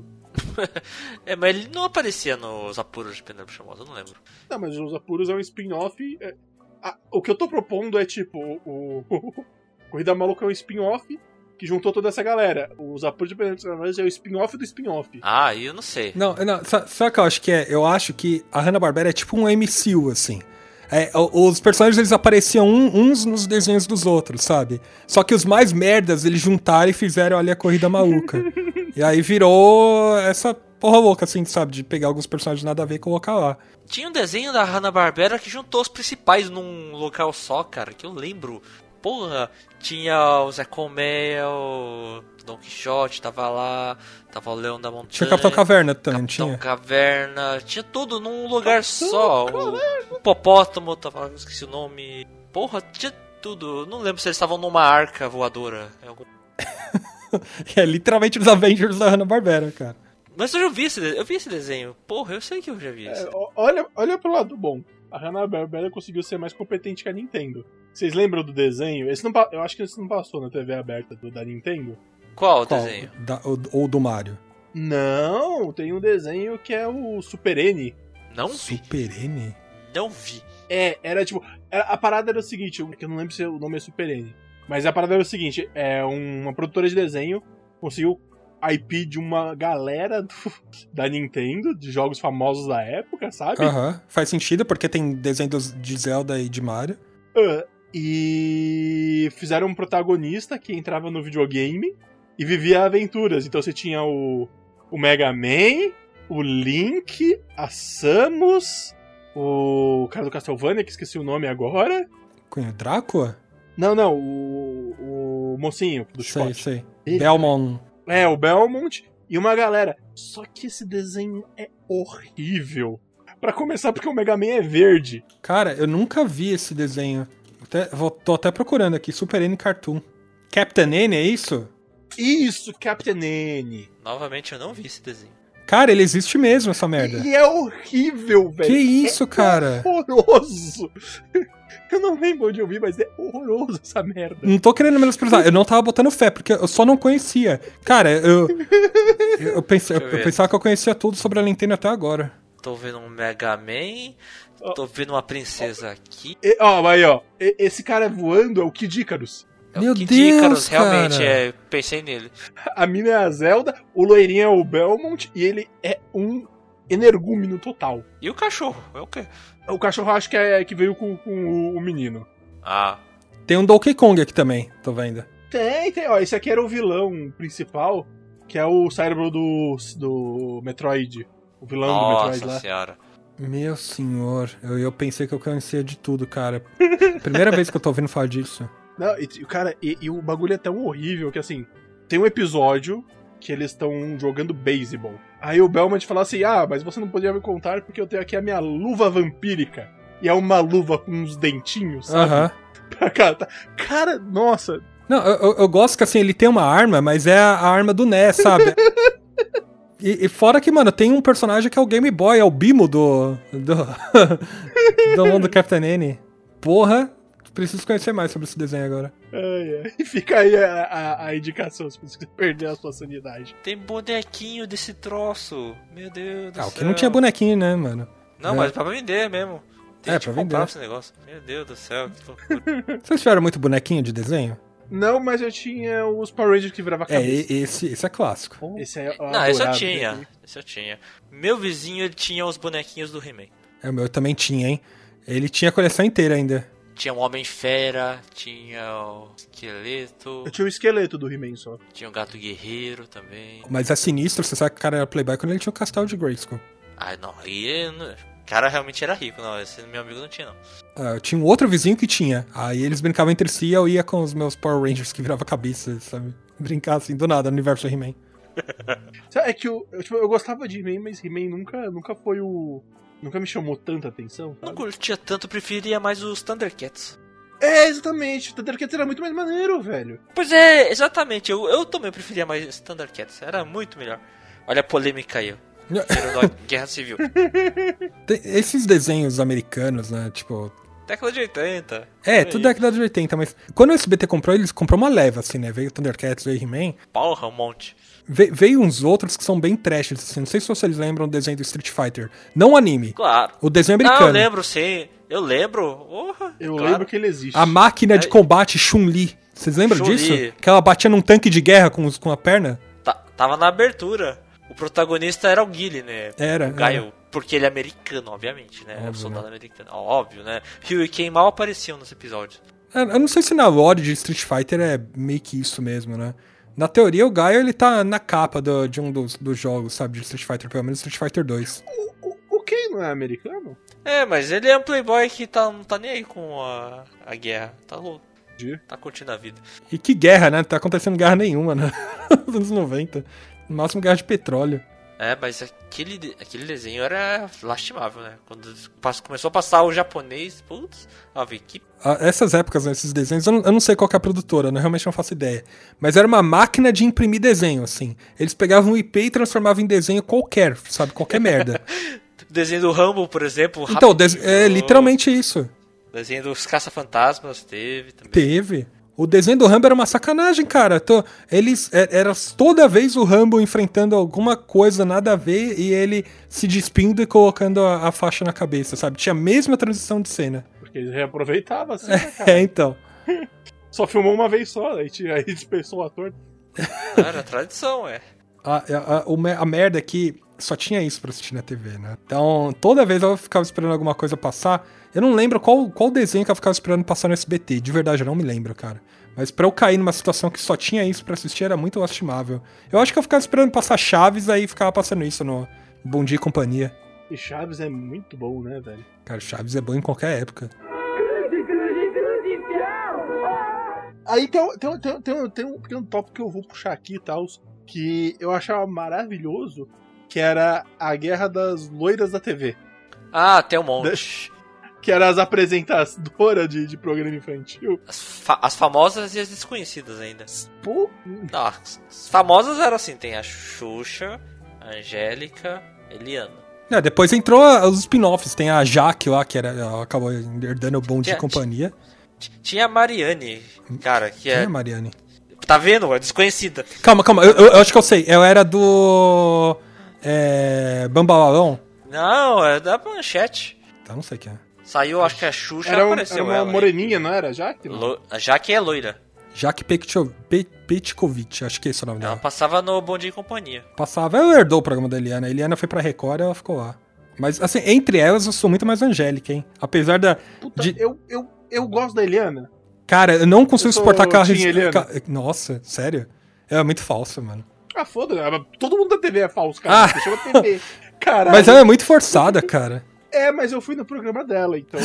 É, mas ele não aparecia nos Apuros de Penélope Charmosa, eu não lembro.
Não, mas os Apuros é um spin-off. é- a- o que eu tô propondo é tipo, o, o Corrida Maluca é um spin-off que juntou toda essa galera. Os Apuros de Penélope Charmosa é o spin-off do spin-off.
Ah, aí eu não sei.
Não, não, sa- sabe o que eu acho que é? Eu acho que a Hanna-Barbera é tipo um M C U, assim. É, o- os personagens, eles apareciam um- uns nos desenhos dos outros, sabe? Só que os mais merdas, eles juntaram e fizeram ali a Corrida Maluca. E aí virou essa porra louca, assim, sabe? De pegar alguns personagens nada a ver e colocar lá.
Tinha um desenho da Hanna-Barbera que juntou os principais num local só, cara, que eu lembro. porra, tinha o Zé Colmeia, o Don Quixote, tava lá, tava o Leão da Montanha.
Tinha Capitão Caverna também,
Capitão
tinha?
Caverna, tinha tudo num lugar só. O, o Popótamo, tava, esqueci o nome. Porra, tinha tudo. Não lembro se eles estavam numa arca voadora. Em algum...
É literalmente os Avengers da Hanna-Barbera, cara.
Mas eu já vi esse, eu vi esse desenho. Porra, eu sei que eu já vi isso.
É, olha, olha pro lado bom. A Hanna-Barbera conseguiu ser mais competente que a Nintendo. Vocês lembram do desenho? Esse não, eu acho que esse não passou na T V aberta do, da Nintendo.
Qual o
Qual?
desenho?
Da, ou, ou do Mario?
Não, tem um desenho que é o Super N.
Não vi.
Super N?
Não vi.
É, era tipo... Era, a parada era o seguinte, que eu não lembro se o nome é Super N. Mas a parada era o seguinte, é uma produtora de desenho conseguiu I P de uma galera do, da Nintendo, de jogos famosos da época, sabe?
Aham, uhum. Faz sentido, porque tem desenhos de Zelda e de Mario.
Uh, e fizeram um protagonista que entrava no videogame e vivia aventuras. Então você tinha o, o Mega Man, o Link, a Samus, o cara do Castlevania, que esqueci o nome agora.
Cunha Drácula?
Não, não, o, o mocinho do
Sei,
Scott.
sei.
Ele-
Belmont.
É, o Belmont e uma galera. Só que esse desenho é horrível. Pra começar, porque o Mega Man é verde.
Cara, eu nunca vi esse desenho. Até, vou, tô até procurando aqui. Super N Cartoon. Captain N, é isso?
Isso, Captain N.
Novamente eu não vi esse desenho.
Cara, ele existe mesmo, essa merda.
E é horrível, velho.
Que isso,
é
cara?
Horroroso. Eu não lembro onde eu vi, mas é horroroso essa merda.
Não tô querendo menosprezar, eu não tava botando fé, porque eu só não conhecia. Cara, eu. Eu, pensei, eu,
Deixa eu ver.
pensava que eu conhecia tudo sobre a Nintendo até agora.
Tô vendo um Mega Man, tô vendo uma princesa aqui.
E, ó, aí, ó. E- esse cara voando é o Kid Icarus.
É
Meu
o Kid
Deus,
Icarus, realmente,
cara.
é, pensei nele.
A mina é a Zelda, o loirinho é o Belmont e ele é um energúmeno total.
E o cachorro, é o quê?
O cachorro acho que é que veio com, com o, o menino.
Ah,
Tem um Donkey Kong aqui também, tô vendo.
Tem, tem. Ó, esse aqui era o vilão principal, que é o cérebro do, do Metroid. O vilão do Metroid
nossa
lá.
senhora.
Meu senhor, eu, eu pensei que eu conhecia de tudo, cara. Primeira vez que eu tô ouvindo falar disso.
Não, e, e, cara, e, e o bagulho é tão horrível que assim, tem um episódio que eles estão jogando beisebol. Aí o Belmont fala assim: ah, mas você não podia me contar porque eu tenho aqui a minha luva vampírica. E é uma luva com uns dentinhos, sabe?
Aham.
Pra catar. Cara, nossa.
Não, eu, eu- eu gosto que assim, ele tem uma arma, mas é a, a arma do N E S, sabe? E, e fora que, mano, tem um personagem que é o Game Boy, é o Bimo do. do, do mundo do Captain N. Porra, preciso conhecer mais sobre esse desenho agora.
Ai, ai. E fica aí a, a, a indicação, se você perder a sua sanidade.
Tem bonequinho desse troço. Meu Deus do
Ah,
céu.
o que não tinha bonequinho, né, mano?
Não,
É.
mas pra vender mesmo. Tem
É,
que
pra
comprar
vender.
esse negócio. Meu Deus do céu. Que loucura.
Vocês tiveram muito bonequinho de desenho?
Não, mas eu tinha os Power Rangers que virava
É,
cabeça.
e- esse, esse é clássico.
Esse é
Não, esse eu
adorava.
tinha. Esse eu tinha. Meu vizinho, ele tinha os bonequinhos do He-Man.
É, o meu também tinha, hein? Ele tinha a coleção inteira ainda.
Tinha o Homem-Fera, tinha o Esqueleto,
Eu tinha o esqueleto do He-Man só.
tinha o Gato Guerreiro também.
Mas é sinistro, você sabe que o cara era playboy quando ele tinha o castelo de Grayskull.
Ah, não, aí... não- O cara realmente era rico, não. Esse meu amigo não tinha, não.
Ah, eu tinha um outro vizinho que tinha. Aí eles brincavam entre si e eu ia com os meus Power Rangers que virava cabeça, sabe? Brincar assim, do nada, no universo He-Man.
Sabe, é que eu, eu, tipo, eu gostava de He-Man, mas He-Man nunca, nunca foi o... Nunca me chamou tanta atenção,
Não
sabe?
curtia tanto, preferia mais os Thundercats.
É, exatamente. O Thundercats era muito mais maneiro, velho.
Pois é, exatamente. Eu, eu também preferia mais os Thundercats. Era muito melhor. Olha a polêmica aí, ó. Gerando a Guerra Civil.
Tem esses desenhos americanos, né? Tipo.
Década de oitenta.
É,
Por
tudo
aí.
década de oitenta, mas quando o S B T comprou, eles comprou uma leva, assim, né? Veio Thundercats, veio He-Man.
Porra, um monte.
Ve- veio uns outros que são bem trash, assim. Não sei se vocês lembram do desenho do Street Fighter. Não o anime.
Claro.
O desenho
Não, eu
americano.
lembro, sim. Eu lembro. Porra,
Eu
claro.
lembro que ele existe.
A máquina de
É.
combate Chun-Li. Vocês lembram
Chun-Li.
disso? Que ela batia num tanque de guerra com, os- com a perna?
Ta- tava na abertura. O protagonista era o Guile, né?
Era,
O Gaio.
era.
Porque ele é americano, obviamente, né?
Óbvio,
o soldado
né?
americano. Ó, óbvio, né? Ryu e Ken mal apareciam nos episódios.
É, eu não sei se na lore de Street Fighter é meio que isso mesmo, né? Na teoria, o Gaio, ele tá na capa do- de um dos, dos jogos, sabe? De Street Fighter, pelo menos Street Fighter dois.
O, o, o Ken não é americano?
É, mas ele é um playboy que tá, não tá nem aí com a, a guerra. Tá louco. Tá curtindo a vida.
E que guerra, né? Não tá acontecendo guerra nenhuma, né? Nos anos noventa. No máximo guerra de petróleo.
É, mas aquele, aquele desenho era lastimável, né? Quando começou a passar o japonês, putz, ó, vi que...
Essas épocas, né, esses desenhos, eu não, eu não sei qual que é a produtora, né? Realmente não faço ideia. Mas era uma máquina de imprimir desenho, assim. Eles pegavam um I P e transformavam em desenho qualquer, sabe? Qualquer merda.
Desenho do Rambo, por exemplo.
Então, des- é literalmente isso.
Desenho dos Caça-Fantasmas teve também.
Teve. O desenho do Rambo era uma sacanagem, cara. Tô, eles, é, era toda vez o Rambo enfrentando alguma coisa nada a ver e ele se despindo e colocando a, a faixa na cabeça, sabe? Tinha a mesma transição de cena.
Porque eles reaproveitavam assim, né, cara?
É, então.
Só filmou uma vez só, aí, aí dispensou o ator.
Era tradição, é.
A, a, a, a merda é que só tinha isso pra assistir na T V, né? Então, toda vez eu ficava esperando alguma coisa passar. Eu não lembro qual, qual desenho que eu ficava esperando passar no S B T. De verdade, eu não me lembro, cara. Mas pra eu cair numa situação que só tinha isso pra assistir era muito lastimável. Eu acho que eu ficava esperando passar Chaves, aí ficava passando isso no Bom Dia e Companhia.
E Chaves é muito bom, né, velho?
Cara, Chaves é bom em qualquer época.
Aí tem, um- tem, um- tem, um- tem, um- tem um pequeno tópico que eu vou puxar aqui e tal, que eu achava maravilhoso, que era a guerra das loiras da T V.
Ah, tem um monte.
Que eram as apresentadoras de, de programa infantil.
As, fa- as famosas e as desconhecidas ainda.
Pô,
Não, as as famosas eram assim, tem a Xuxa, a Angélica, Eliana.
É, depois entrou a- os spin-offs. Tem a Jaque lá, que era, ela acabou herdando o Bom Dia e
Tinha-
Companhia.
T- Tinha a Mariane, cara, que
Quem
é...
é Mariane?
Tá vendo? É desconhecida.
Calma, calma. Eu, eu- eu acho que eu sei. Ela era do... É... Bambalalão?
Não, é da Manchete.
Tá, não sei quem é.
Saiu, acho que a Xuxa
era, um-
apareceu
era uma
ela.
moreninha, não era? Já que
Lo... A Jaque é loira.
Jaque Petko- Pe- Petkovic, acho que é esse o nome
Ela
dela.
passava no Bom Dia e Companhia.
Passava, ela herdou o programa da Eliana. A Eliana foi pra Record e ela ficou lá. Mas, assim, entre elas eu sou muito mais Angélica, hein? Apesar da...
Puta,
de-
eu, eu, eu gosto da Eliana.
Cara, eu não consigo
Eu sou
suportar aquela...
Team
res-
Eliana.
ca- Nossa, sério? Ela é muito falsa, mano.
Ah, foda-se. Todo mundo da T V é falso, cara.
Ah.
Deixa eu T V. Caralho.
Mas ela é muito forçada, cara.
É, mas eu fui no programa dela, então.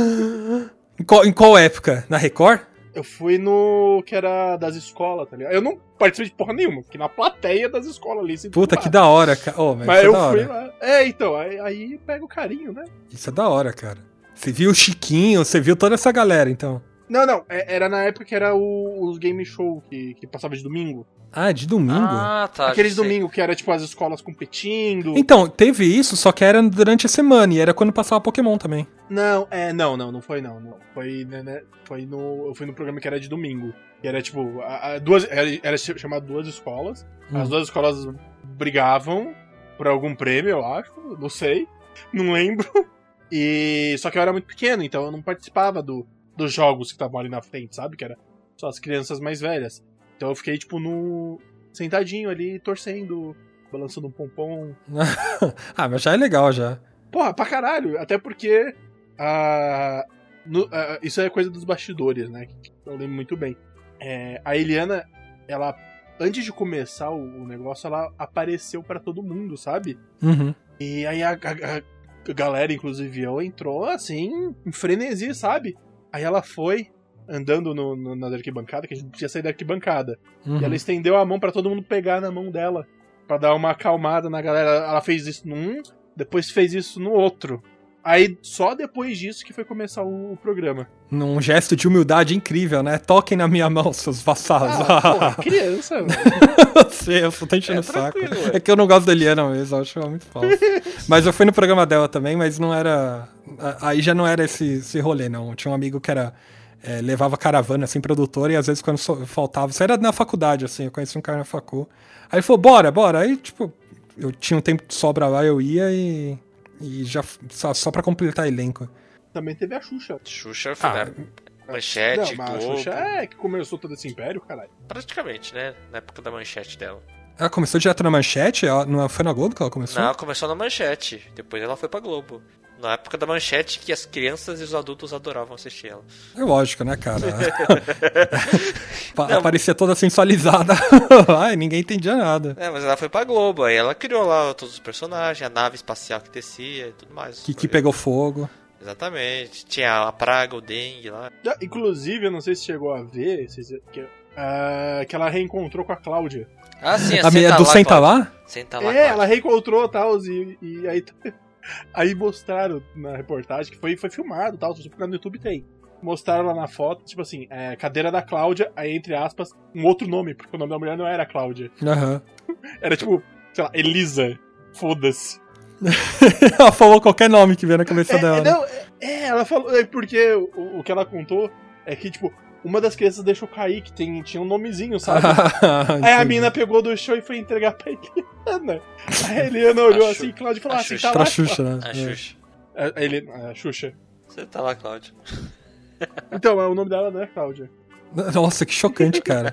Em qual, em qual época? Na Record?
Eu fui no que era das escolas, tá ligado? Eu não participei de porra nenhuma, fiquei na plateia das escolas ali. sem
Puta,
tudo
que
lá.
da hora, cara. Oh, mas
Mas
isso é
eu
da
fui
hora.
lá. É, então, aí, aí pega o carinho, né?
Isso é da hora, cara. Você viu o Chiquinho, você viu toda essa galera, então.
Não, não, é- era na época que era o- os game show que, que passava de domingo.
Ah, de domingo?
Ah, tá.
Aqueles
sei.
domingos que era tipo as escolas competindo.
Então, teve isso, só que era durante a semana e era quando passava Pokémon também.
Não, é, não, não, não foi não. não. Foi, né, né, foi no. Eu fui no programa que era de domingo. Que era tipo, a- a duas. Era, era chamado duas escolas.
Hum.
As duas escolas brigavam por algum prêmio, eu acho. Não sei. Não lembro. E. Só que eu era muito pequeno, então eu não participava do, dos jogos que estavam ali na frente, sabe? Que era só as crianças mais velhas. Então eu fiquei, tipo, no. Sentadinho ali, torcendo, balançando um pompom.
Ah, mas já é legal, já.
Porra, pra caralho. Até porque. ah, no- ah, isso é coisa dos bastidores, né? Que eu lembro muito bem. É, a Eliana, ela. Antes de começar o, o negócio, ela apareceu pra todo mundo, sabe?
Uhum.
E aí a, a- a galera, inclusive eu, entrou assim, em frenesi, sabe? Aí ela foi andando no, no, na arquibancada, que a gente não podia sair da arquibancada.
Uhum.
E ela estendeu a mão pra todo mundo pegar na mão dela. Pra dar uma acalmada na galera. Ela fez isso num, depois fez isso no outro. Aí, só depois disso que foi começar o, o programa.
Num gesto de humildade incrível, né? Toquem na minha mão, seus vassalos.
Ah, porra, criança, velho.
Eu sei, eu tô enchendo
É
o saco.
tranquilo, ué.
É que eu não gosto da Eliana mesmo, eu acho ela muito falsa. Mas eu fui no programa dela também, mas não era... a- Aí já não era esse, esse rolê, não. Tinha um amigo que era... é, levava caravana, assim, produtor, e às vezes quando so- faltava... Isso era na faculdade, assim, eu conheci um cara na facu. Aí ele falou, bora, bora. Aí, tipo, eu tinha um tempo de sobra lá, eu ia e... E já... Só, só pra completar elenco.
Também teve a Xuxa.
Xuxa foi
Ah,
na Manchete,
Não, mas a
Globo.
Xuxa é que começou todo esse império, caralho.
Praticamente, né? Na época da Manchete dela.
Ela começou direto na Manchete? Ela, não foi na Globo que ela começou?
Não, começou na Manchete. Depois ela foi pra Globo. Na época da Manchete que as crianças e os adultos adoravam assistir ela.
É lógico, né, cara? Pa-
Não.
Aparecia toda sensualizada. Ai, ninguém entendia nada.
É, mas ela foi pra Globo. Aí ela criou lá todos os personagens, a nave espacial que descia e tudo mais.
Que, que pegou fogo.
Exatamente. Tinha a praga, o dengue lá.
Ah, inclusive, eu não sei se chegou a ver, se, que, uh, que ela reencontrou com a Cláudia.
Ah, sim,
a minha do
lá,
Senta
Cláudia.
Lá?
Senta lá,
É,
Cláudia.
ela reencontrou e tal, e, e aí, aí mostraram na reportagem, que foi, foi filmado e tal, se você procurar no YouTube tem. Mostraram lá na foto, tipo assim, é, cadeira da Cláudia, aí entre aspas, um outro nome, porque o nome da mulher não era Cláudia.
Aham.
Era tipo, sei lá, Elisa. Foda-se.
Ela falou qualquer nome que veio na cabeça
É,
dela.
é,
né?
não, é, é, ela falou, é porque o, o que ela contou é que, tipo, uma das crianças deixou cair, que tem, tinha um nomezinho, sabe? Aí a mina pegou do chão e foi entregar pra Eliana. Aí a Eliana olhou
A
assim,
Xu-
Cláudia falou
a
assim,
Xuxa.
tá
Pra
lá.
Xuxa, né?
A
É.
Xuxa.
A, a, Eli- a Xuxa.
Senta lá, Cláudia.
Então, o nome dela não é Cláudia.
Nossa, que chocante, cara.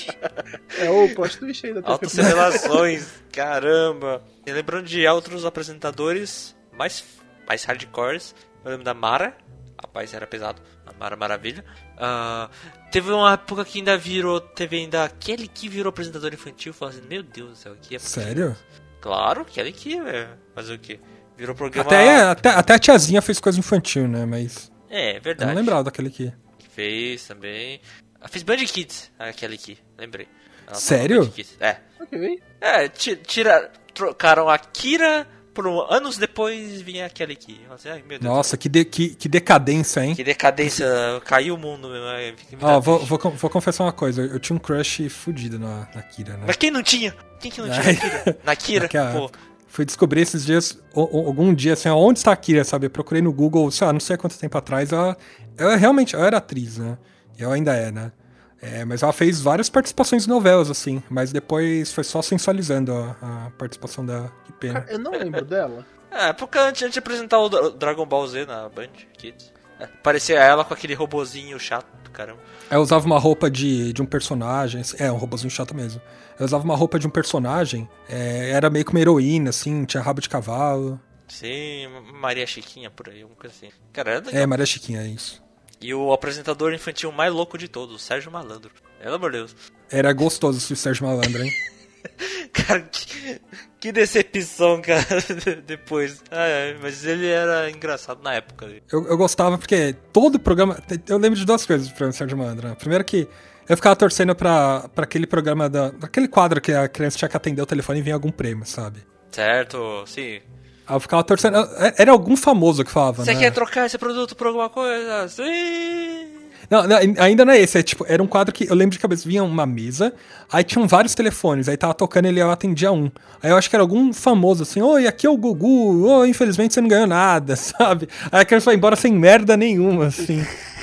É o plot twist aí da T V.
Altas revelações, caramba. E lembrando de outros apresentadores mais, mais hardcores, eu lembro da Mara, rapaz, era pesado, a Mara Maravilha. Ah, teve uma época que ainda virou, teve ainda aquele que virou apresentador infantil, falando assim, meu Deus do céu, que é
Sério?
Claro, aquele que, velho, fazer o quê? Virou programa...
Até, até, até a tiazinha fez coisa infantil, né? Mas
É,
eu
verdade.
não lembrava daquele aqui.
Fez também. Ah, fez Band Kids, aquele aqui, lembrei. Ela tava no
Sério?
Band Kids, É.
Ok.
É, ti- tira, trocaram a Kira por um, anos depois vinha aquele aqui. Eu falei, ai, meu Deus.
Nossa, que, de, que, que decadência, hein?
Que decadência, caiu o mundo mesmo. ai, fiquei muito
Ó, vou,
triste.
vou, con- vou confessar uma coisa. Eu tinha um crush fudido na, na Kira, né?
Mas quem não tinha? Quem que não tinha
Ai.
na Kira? Na Kira,
Naquela
pô.
época. Fui descobrir esses dias, o- o- algum dia, assim, onde está a Kira, sabe? Eu procurei no Google, sei lá, não sei há quanto tempo atrás. Ela, ela realmente, ela era atriz, né? E ela ainda é, né? É, mas ela fez várias participações em novelas, assim. Mas depois foi só sensualizando a, a participação dela. Que pena.
Cara, eu não lembro dela.
É, porque antes, antes de apresentar o Dra- Dragon Ball Z na Band Kids, é, parecia ela com aquele robozinho chato do caramba.
Ela usava uma roupa de, de um personagem. É, um robozinho chato mesmo. Ela usava uma roupa de um personagem. é, era meio que uma heroína, assim, tinha rabo de cavalo.
Sim, Maria Chiquinha por aí, alguma coisa assim. Cara, era legal.
É, Maria Chiquinha, é isso.
E o apresentador infantil mais louco de todos, o Sérgio Malandro. Pelo amor de Deus.
Era gostoso esse Sérgio Malandro, hein?
Cara, que, que decepção, cara, depois. Ai, ai, mas ele era engraçado na época.
Eu, eu gostava porque todo programa... Eu lembro de duas coisas do programa do Sérgio Malandro, né? Primeiro que eu ficava torcendo pra, pra aquele programa, da, aquele quadro que a criança tinha que atender o telefone e vinha algum prêmio, sabe?
Certo, sim.
Aí eu ficava torcendo... Era algum famoso que falava,
Você
né?
quer trocar esse produto por alguma coisa? Sim.
Não, não, ainda não é esse. É, tipo, era um quadro que eu lembro de cabeça. Vinha uma mesa, aí tinham vários telefones. Aí tava tocando e ele atendia um. Aí eu acho que era algum famoso assim. Oi, aqui é o Gugu. Oi, infelizmente você não ganhou nada, sabe? Aí a criança vai embora sem merda nenhuma, assim.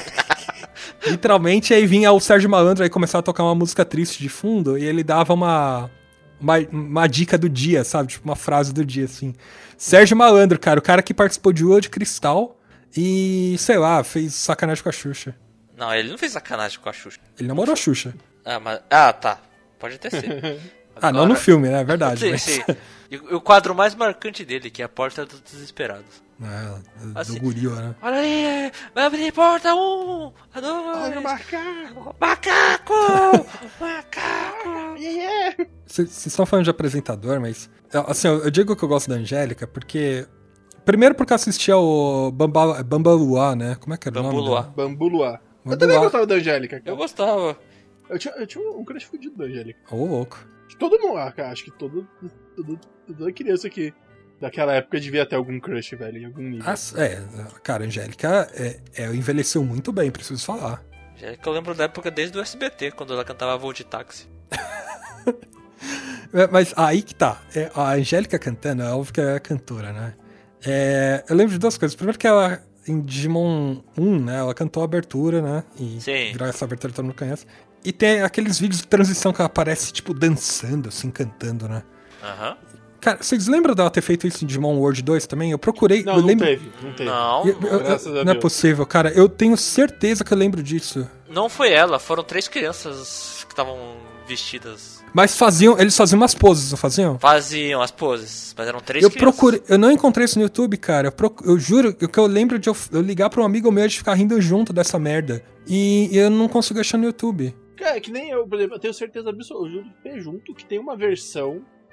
Literalmente, aí vinha o Sérgio Malandro, aí começava a tocar uma música triste de fundo. E ele dava uma, uma, uma dica do dia, sabe? Tipo, uma frase do dia, assim. Sérgio Malandro, cara. O cara que participou de Lua de Cristal. E, sei lá, fez sacanagem com a Xuxa.
Não, ele não fez sacanagem com a Xuxa.
Ele namorou a Xuxa.
Ah, mas... ah tá. Pode até ser.
Ah, não no filme, né? É verdade.
Sim,
mas...
sim. E o quadro mais marcante dele, que é a Porta dos Desesperados.
É, do
Assim.
gorila, né?
Olha aí, vai abrir porta um, a dois,
Olha o macaco!
macaco, macaco.
Yeah.
Vocês estão falando de apresentador, mas... Assim, eu, eu digo que eu gosto da Angélica porque... Primeiro porque eu assistia o Bamba, Bambaluá, né? Como é que era o nome
Bambu Luá.
dela?
Bambu Luar. Eu
Bambu
também
Luar.
gostava da Angélica.
Eu gostava.
Eu tinha, eu tinha um crush fudido da Angélica.
Ô, louco.
Todo mundo, ah, cara, acho que todo, todo, toda criança que daquela época devia ter algum crush, velho, em algum nível.
Ah, é, cara, a Angélica é, é, envelheceu muito bem, preciso falar.
Já é que eu lembro da época desde o S B T, quando ela cantava Voo de Táxi.
É, mas aí que tá. É, a Angélica cantando, é óbvio que ela é cantora, né? É, eu lembro de duas coisas. Primeiro que ela, em Digimon um, né? Ela cantou a abertura, né? E
Sim.
virou essa abertura que todo mundo conhece. E tem aqueles vídeos de transição que ela aparece, tipo, dançando, assim, cantando, né?
Aham.
Cara, vocês lembram dela ter feito isso em Digimon World dois também? Eu procurei...
Não,
eu
não
lembro...
teve, não teve.
Não,
Eu- eu-
Graças
eu-
a
não é
Deus.
possível, cara. Eu tenho certeza que eu lembro disso.
não foi ela, foram três crianças que estavam vestidas.
Mas faziam... Eles faziam umas poses, não faziam?
Faziam as poses, mas eram três
Eu
crianças.
procurei... Eu não encontrei isso no YouTube, cara. Eu, proc- eu juro que eu lembro de eu, eu ligar pra um amigo meu de ficar rindo junto dessa merda. E eu não consigo achar no YouTube.
Cara, que nem eu, por exemplo, eu tenho certeza absoluta, eu juro de pé junto, que tem uma versão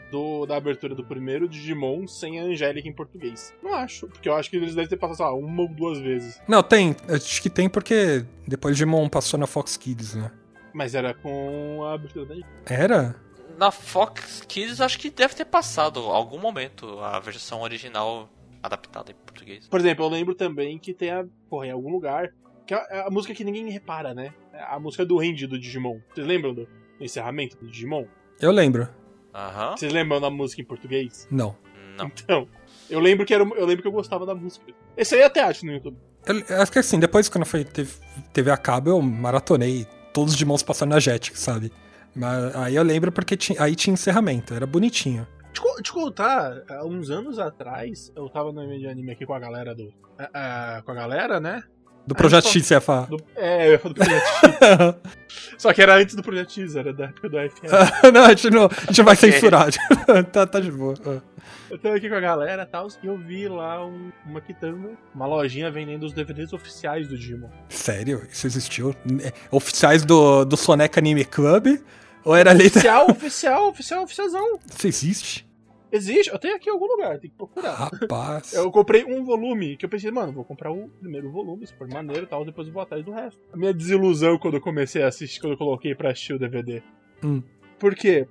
do, da abertura do primeiro Digimon sem a Angélica em português. Não acho, porque eu acho que eles devem ter passado, sei lá, uma ou duas vezes.
Não, tem. Acho que tem porque depois Digimon passou na Fox Kids, né?
Mas era com a abertura da
Era?
Na Fox Kids acho que deve ter passado algum momento a versão original adaptada em português.
Por exemplo, eu lembro também que tem a, porra, em algum lugar, que é a música que ninguém repara, né? A música do Randy do Digimon. Vocês lembram do encerramento do Digimon?
Eu lembro.
Aham.
Vocês lembram da música em português?
Não.
Não.
Então, eu lembro que era, eu lembro que eu gostava da música. Esse aí até acho no YouTube.
Eu, eu acho que assim, depois quando foi teve T V a cabo, eu maratonei todos os Digimons passando na Jetix, sabe? Mas aí eu lembro porque tinha, aí tinha encerramento, era bonitinho.
Te, co- te contar, há uns anos atrás, eu tava no evento de anime aqui com a galera do. ah, ah, com a galera, né?
Do Projeto
só-
X, você ia falar.
Do- é, eu ia falar do Projeto X. Só que era antes do Projeto X, era da época do F F.
Não, a gente não, a gente vai censurar. tá, tá de boa.
Eu tava aqui com a galera e tal, e eu vi lá um- uma quitanda, uma lojinha vendendo os D V Ds oficiais do Digimon.
Sério? Isso existiu? É, Oficiais do, do Soneca Anime Club? Ou era letra...
Oficial, oficial, oficial, oficialzão.
Isso existe?
Existe, eu tenho aqui em algum lugar, tem que procurar.
Rapaz.
Eu comprei um volume, que eu pensei, mano, vou comprar o primeiro volume, se for maneiro e tal, depois eu vou atrás do resto. A minha desilusão quando eu comecei a assistir, quando eu coloquei pra assistir o D V D.
Hum.
Por quê?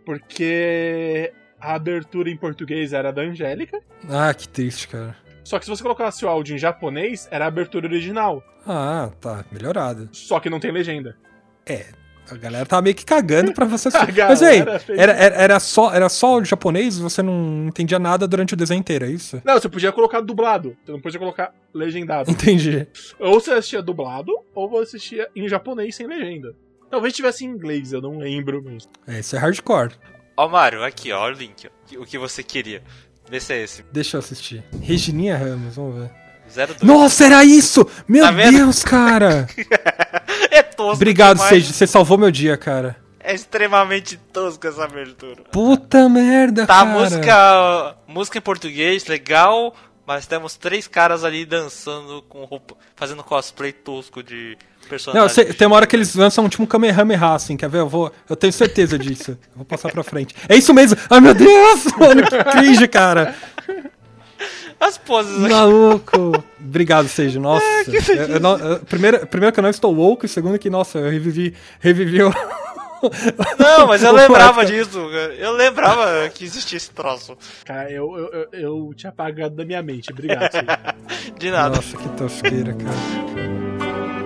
Porque a abertura em português era da Angélica,
Ah, que triste, cara.
só que se você colocasse o áudio em japonês, era a abertura original,
Ah, tá. Melhorado.
só que não tem legenda.
É. A galera tava meio que cagando pra você assistir.
A
Mas aí,
galera fez
era, era, era, só, era só o japonês e você não entendia nada durante o desenho inteiro, é isso?
Não, você podia colocar dublado, você não podia colocar legendado.
Entendi.
Ou você assistia dublado, ou você assistia em japonês sem legenda. Talvez tivesse em inglês, eu não lembro mesmo.
É, isso é hardcore.
Ó, Mário, aqui, ó, o link. Ó, o que você queria. Vê se é esse.
Deixa eu assistir. Regininha Ramos, vamos ver.
zero dois.
Nossa, era isso! Meu
Tá vendo?
Deus, cara!
É tosco.
Obrigado,
demais.
Seiji. Você salvou meu dia, cara.
É extremamente tosco essa abertura.
Puta merda,
Tá,
cara.
música, música em português, legal, mas temos três caras ali dançando com roupa, fazendo cosplay tosco de personagem.
Não, cê- tem uma hora que eles lançam tipo um Kamehameha, assim, quer ver? Eu, vou, eu tenho certeza disso. Eu vou passar pra frente. É isso mesmo! Ai, meu Deus! Mano, que cringe, cara!
As poses aqui.
Maluco! Obrigado, Seiji. Nossa. Eu- eu não- eu- primeiro, primeiro que eu não estou louco, e segundo que, nossa, eu revivi, revivi o...
Não, mas eu
o
lembrava
época.
disso. Eu lembrava que existia esse troço.
Cara, eu, eu, eu, eu tinha apagado da minha mente. Obrigado, Cid.
De nada.
Nossa, que tosqueira, cara.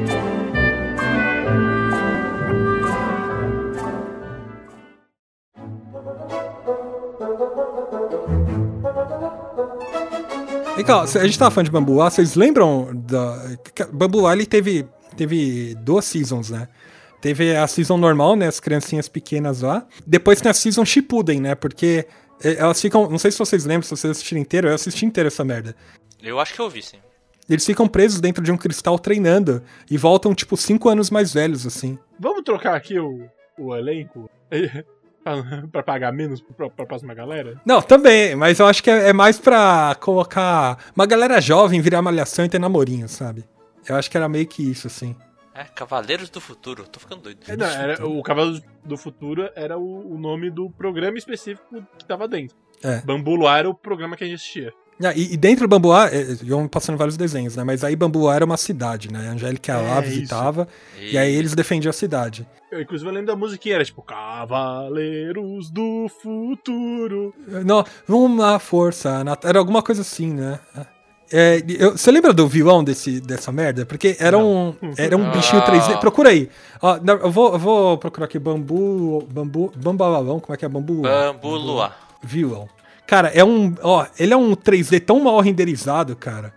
E, cara, a gente tava falando de Bambu A, vocês lembram da... que Bambu A, ele teve, teve duas seasons, né? Teve a season normal, né, as criancinhas pequenas lá. Depois tem a season Shippuden, né, porque eh, elas ficam... Não sei se vocês lembram, se vocês assistiram inteiro, eu assisti inteiro essa merda.
Eu acho que eu vi, sim.
Eles ficam presos dentro de um cristal treinando e voltam, tipo, cinco anos mais velhos, assim.
Vamos trocar aqui o, o elenco pra, pra pagar menos pra, pra próxima galera?
Não, também, mas eu acho que é, é mais pra colocar uma galera jovem virar malhação e ter namorinho, sabe? Eu acho que era meio que isso, assim.
É, Cavaleiros do Futuro. Tô ficando doido.
É, não, era, o Cavalo do Futuro era o, o nome do programa específico que tava dentro.
É.
Bambu Luar era o programa que a gente assistia.
Ah, e, e dentro do Bambuá, é, iam passando vários desenhos, né? Mas aí Bambuá era uma cidade, né? A Angélica ia lá,
É,
visitava, e aí eles defendiam a cidade.
Eu, inclusive, eu lembro da musiquinha, era tipo Cavaleiros do Futuro.
Não, uma força, nat- era alguma coisa assim, né? É, eu- você lembra do vilão desse, dessa merda? Porque era um, era um bichinho três D.
Ah.
Procura aí. Ó, na- eu, vou, eu vou procurar aqui bambu. Bambu. Bambalalão, como é que é? Bambu.
Bambu Lua.
Vilão. Cara, é um. Ó, ele é um três D tão mal renderizado, cara,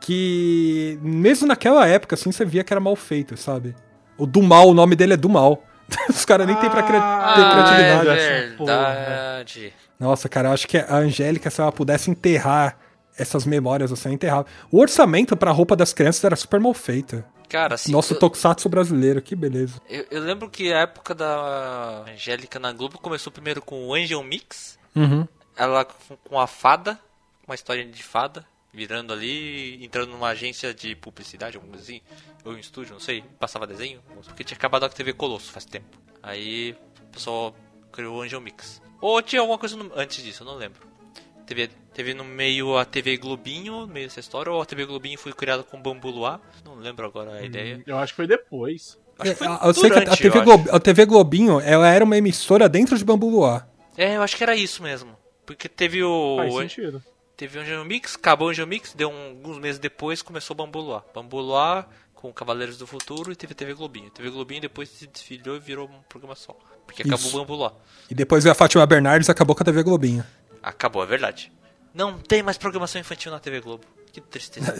que mesmo naquela época, assim, você via que era mal feito, sabe? O do mal, o nome dele é do mal. Os caras nem tem pra cri- ter
Ah,
criatividade.
é
essa porra.
verdade.
Nossa, cara, eu acho que a Angélica, se ela pudesse enterrar essas memórias, você enterrava. O orçamento pra roupa das crianças era super mal feito.
Cara, assim,
Nosso
eu,
tokusatsu brasileiro, que beleza.
eu, eu lembro que a época da Angélica na Globo começou primeiro com o Angel Mix.
Uhum.
Ela com, com a fada, uma história de fada, virando ali, entrando numa agência de publicidade, alguma coisa assim, ou em estúdio, não sei, passava desenho, porque tinha acabado a T V Colosso faz tempo. Aí o pessoal criou o Angel Mix. Ou tinha alguma coisa no... antes disso, eu não lembro. Teve, teve no meio a T V Globinho, no meio dessa história, ou a T V Globinho foi criada com Bambu Luar. Não lembro agora a hum, ideia.
Eu acho que foi depois.
Acho que foi
eu, eu sei
durante,
que a T V, Glob, a T V Globinho, ela era uma emissora dentro de Bambu Luar.
É, eu acho que era isso mesmo. Porque teve o...
Faz sentido.
Teve o Angel Mix, acabou o Angel Mix, deu um, alguns meses depois, começou o Bambu Luar. Bambu Luar com Cavaleiros do Futuro e teve T V Globinho. T V Globinho depois se desfilhou e virou um programa só. Porque acabou
isso.
o Bambu Luar.
E depois veio a Fátima Bernardes e acabou com a T V Globinho.
Acabou, é verdade. Não tem mais programação infantil na T V Globo. Que tristeza.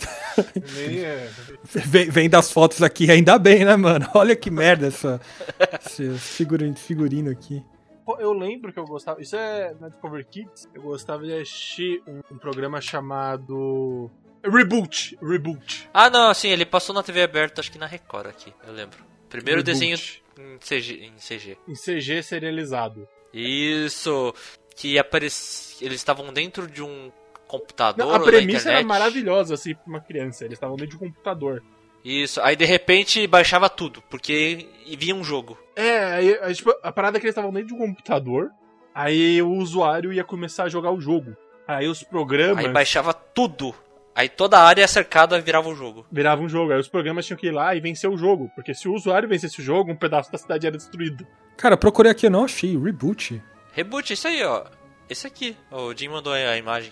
vem, vem das fotos aqui, ainda bem, né, mano? Olha que merda essa, esse figurino, figurino aqui.
Pô, eu lembro que eu gostava... Isso é na Discovery Kids. Eu gostava de assistir um, um programa chamado... Reboot. Reboot.
Ah, não, assim, ele passou na T V aberta, acho que na Record aqui, eu lembro. Primeiro
Reboot.
Desenho em C G, em C G.
Em C G serializado.
Isso. Que aparecia... Eles estavam dentro de um computador.
Não, a
ou
premissa
da
era
internet.
maravilhosa, assim, pra uma criança. Eles estavam dentro de um computador.
Isso, aí de repente baixava tudo, porque via um jogo.
É, aí, aí, tipo, a parada é que eles estavam dentro de um computador, aí o usuário ia começar a jogar o jogo. Aí os programas...
Aí baixava tudo. Aí toda a área cercada virava o jogo.
Virava um jogo. Aí os programas tinham que ir lá e vencer o jogo. Porque se o usuário vencesse o jogo, um pedaço da cidade era destruído.
Cara, procurei aqui, eu não achei. Reboot.
Reboot, isso aí, ó. Esse aqui. O Jim mandou a imagem.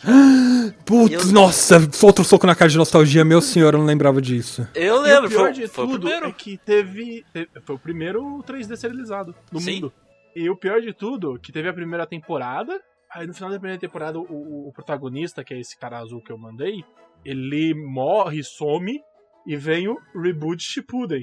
Putz, eu... nossa, outro soco na cara de nostalgia, meu senhor, eu não lembrava disso.
Eu lembro,
e o pior
foi,
de
foi
tudo
o primeiro.
é que teve, teve... Foi o primeiro três D serializado do
Sim.
mundo. E o pior de tudo, que teve a primeira temporada, aí no final da primeira temporada, o, o, o protagonista, que é esse cara azul que eu mandei, ele morre, some, e vem o Reboot Shippuden.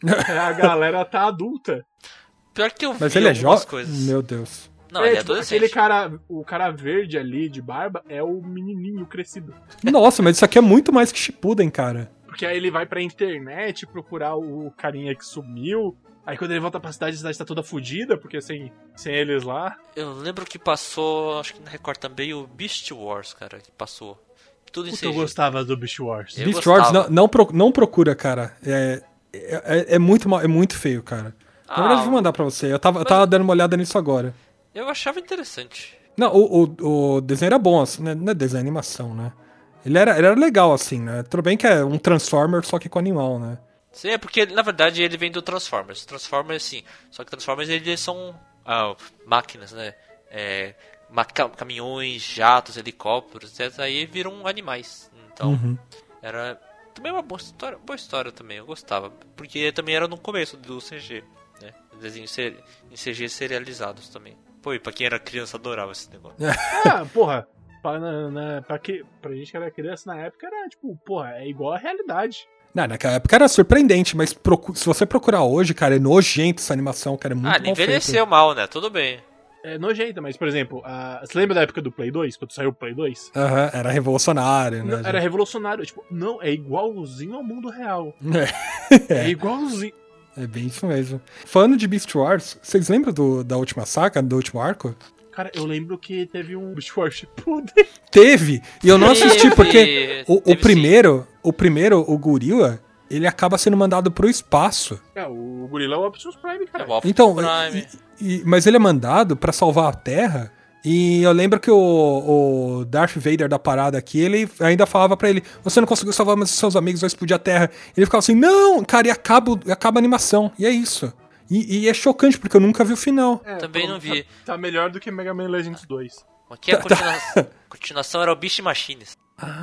A galera tá adulta.
Pior que eu vi
Mas ele é
algumas
jovem?
coisas.
Meu Deus.
Não,
é,
ele é
tipo,
adolescente.
aquele cara, o cara verde ali, de barba, é o menininho crescido.
Nossa, mas isso aqui é muito mais que Shippuden, cara.
Porque aí ele vai pra internet procurar o carinha que sumiu. Aí quando ele volta pra cidade, a cidade tá toda fodida, porque sem, sem eles lá.
Eu lembro que passou, acho que na Record também, o Beast Wars, cara, que passou. Tudo em
Puta,
C G.
eu gostava do Beast Wars.
Eu
Beast
gostava.
Wars, não, não, pro, não procura, cara. É, é, é, muito, mal- é muito feio, cara. Na
Ah,
verdade, eu vou mandar pra você. Eu tava, eu tava dando uma olhada nisso agora.
Eu achava interessante.
Não, o, o, o desenho era bom, assim, né? Não é desenho, é animação, né? Ele era, ele era legal, assim, né? Tudo bem que é um Transformer, só que com animal, né?
Sim, é porque, na verdade, ele vem do Transformers. Transformers, sim. Só que Transformers, eles são ah, máquinas, né? É, ma- ca- caminhões, jatos, helicópteros, etcétera. Aí viram animais. Então,
Uhum.
era também uma boa história, boa história também. Eu gostava. Porque também era no começo do C G, né? Desenhos ser, em C G serializados também. Pô, e pra quem era criança, adorava esse negócio.
Ah, porra. Pra, na, na, pra, que, pra gente que era criança na época, era tipo, porra, é igual a realidade.
Não, naquela época era surpreendente, mas procu- se você procurar hoje, cara, é nojento essa animação, cara, é muito
Ah,
mal
envelheceu
feito.
mal, né? Tudo bem.
É nojenta, mas, por exemplo, a, você lembra da época do Play dois? Quando saiu o Play dois?
Aham, era revolucionário, né?
Não, era revolucionário. Tipo, não, é igualzinho ao mundo real.
É.
É igualzinho.
É bem isso mesmo. Falando de Beast Wars, vocês lembram do, da última saga, do último arco?
Cara, eu lembro que teve um Beast Wars Shippuden.
Teve! E eu não assisti
Teve,
porque o, o
teve
primeiro, o primeiro, o gorila, ele acaba sendo mandado pro espaço.
É, o gorila é o Optimus Prime, cara.
É o Optimus
Então,
Prime.
e- e- mas ele é mandado pra salvar a Terra. E eu lembro que o, o Darth Vader da parada aqui, ele ainda falava pra ele: você não conseguiu salvar, mas seus amigos vão explodir a Terra. Ele ficava assim: não, cara, e acaba, acaba a animação. E é isso. E, e é chocante, porque eu nunca vi o final.
É,
Também
pô,
não vi.
Tá, tá melhor do que Mega Man Legends dois.
Aqui a continuação, a continuação era o Beast Machines.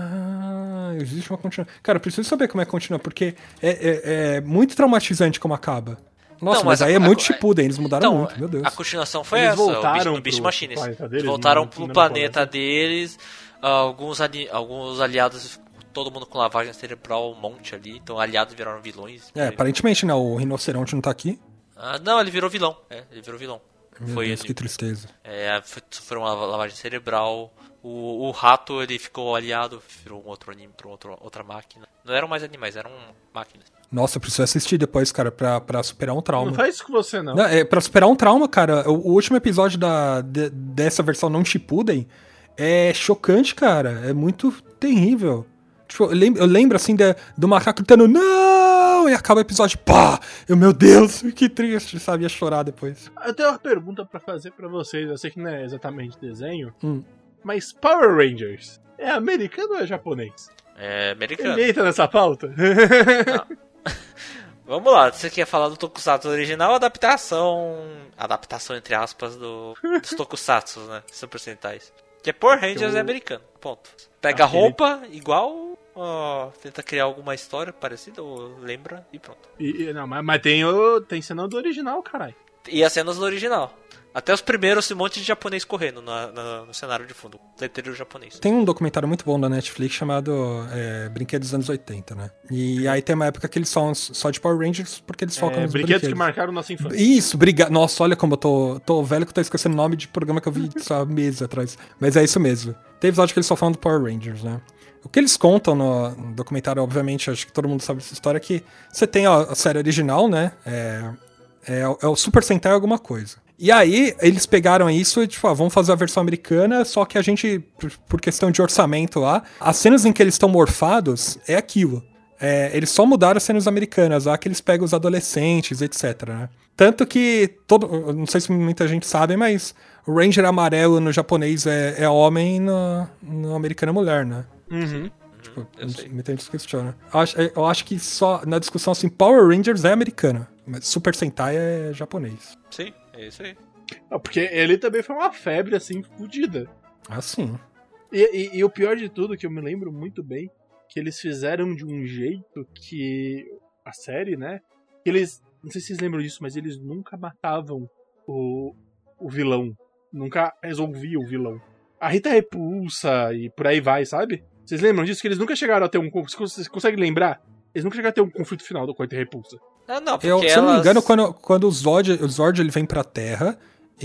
Ah, existe uma continuação. Cara, eu preciso saber como é que continua, porque é, é- é muito traumatizante como acaba. Nossa,
Não,
mas,
mas a-
aí é
a-
muito
a-
Shippuden, eles mudaram
Então,
muito, meu Deus.
a continuação foi
Eles
essa, o
voltaram
Beast, no Beast
pro-
Machines.
pro planeta deles,
Eles voltaram
no-
pro
no
planeta
planeta.
deles, ah, alguns, ali, alguns aliados, todo mundo com lavagem cerebral, um monte ali, então aliados viraram vilões.
É, aparentemente, né, o rinoceronte não tá aqui.
Ah, não, ele virou vilão, é, ele virou vilão.
Meu
Foi
Deus,
ele.
que tristeza.
É, foi- sofreu uma lavagem cerebral. O, o rato, ele ficou aliado, virou um outro anime pra outro, outra máquina. Não eram mais animais, eram máquinas.
Nossa, eu preciso assistir depois, cara, pra, pra superar um trauma.
Não faz isso com você, não.
Não, é pra superar um trauma, cara. O, o último episódio da, de- dessa versão não Shippuden é chocante, cara. É muito terrível. Tipo, eu lembro, eu lembro assim, de- do macaco gritando, não! não! E acaba o episódio, pá! Eu, meu Deus, que triste, sabe? Ia chorar depois.
Eu tenho uma pergunta pra fazer pra vocês. Eu sei que não é exatamente desenho,
Hum.
mas Power Rangers é americano ou é japonês?
É americano.
Ele entra nessa pauta?
Vamos lá, você quer falar do Tokusatsu original ou adaptação... Adaptação, entre aspas, do, dos Tokusatsu, né? Super Sentais. Que é Power Rangers
Eu-
é americano, ponto. Pega a
Aquele-
roupa, igual... Ó, tenta criar alguma história parecida, ou lembra, e pronto.
E- e- não, mas, mas tem, o, tem cena do original, caralho.
E as cenas do original. Até os primeiros, um monte de japonês correndo na, na- no cenário de fundo. Letreiro japonês.
Tem um documentário muito bom da Netflix chamado é, Brinquedos dos anos oitenta, né? E aí tem uma época que eles são só de Power Rangers porque eles focam
É,
nos
brinquedos
brinquedos.
que marcaram nossa infância.
Isso, obrigado. Nossa, olha como eu tô, tô velho que eu tô esquecendo o nome de programa que eu vi só meses atrás. Mas é isso mesmo. Tem episódio que eles só falam do Power Rangers, né? O que eles contam no, no documentário, obviamente, acho que todo mundo sabe dessa história, é que você tem a, a série original, né? É, é, é o Super Sentai alguma coisa. E aí, eles pegaram isso e, tipo, ah, vamos fazer a versão americana, só que a gente, por, por questão de orçamento lá, as cenas em que eles estão morfados é aquilo. É, eles só mudaram as cenas americanas, lá que eles pegam os adolescentes, etcétera, né? Tanto que, todo, eu não sei se muita gente sabe, mas o Ranger amarelo no japonês é, é homem e no, no americano é mulher, né?
Uhum.
Tipo,
eu sei.
muita gente se questiona. Eu acho, eu acho que só na discussão assim, Power Rangers é americana, mas Super Sentai é japonês.
Sim, é isso aí.
Não, porque ele também foi uma febre, assim, fodida.
Assim.
E, e- e o pior de tudo, que eu me lembro muito bem, que eles fizeram de um jeito que a série, né? Que eles, não sei se vocês lembram disso, mas eles nunca matavam o, o vilão. Nunca resolviam o vilão. A Rita Repulsa e por aí vai, sabe? Vocês lembram disso? Que eles nunca chegaram a ter um... Vocês conseguem lembrar? Eles nunca chegaram a ter um conflito final do Rita Repulsa.
Ah, não, porque
Eu, se
elas...
eu não me engano, quando, quando o, Zord, o Zord ele vem pra Terra,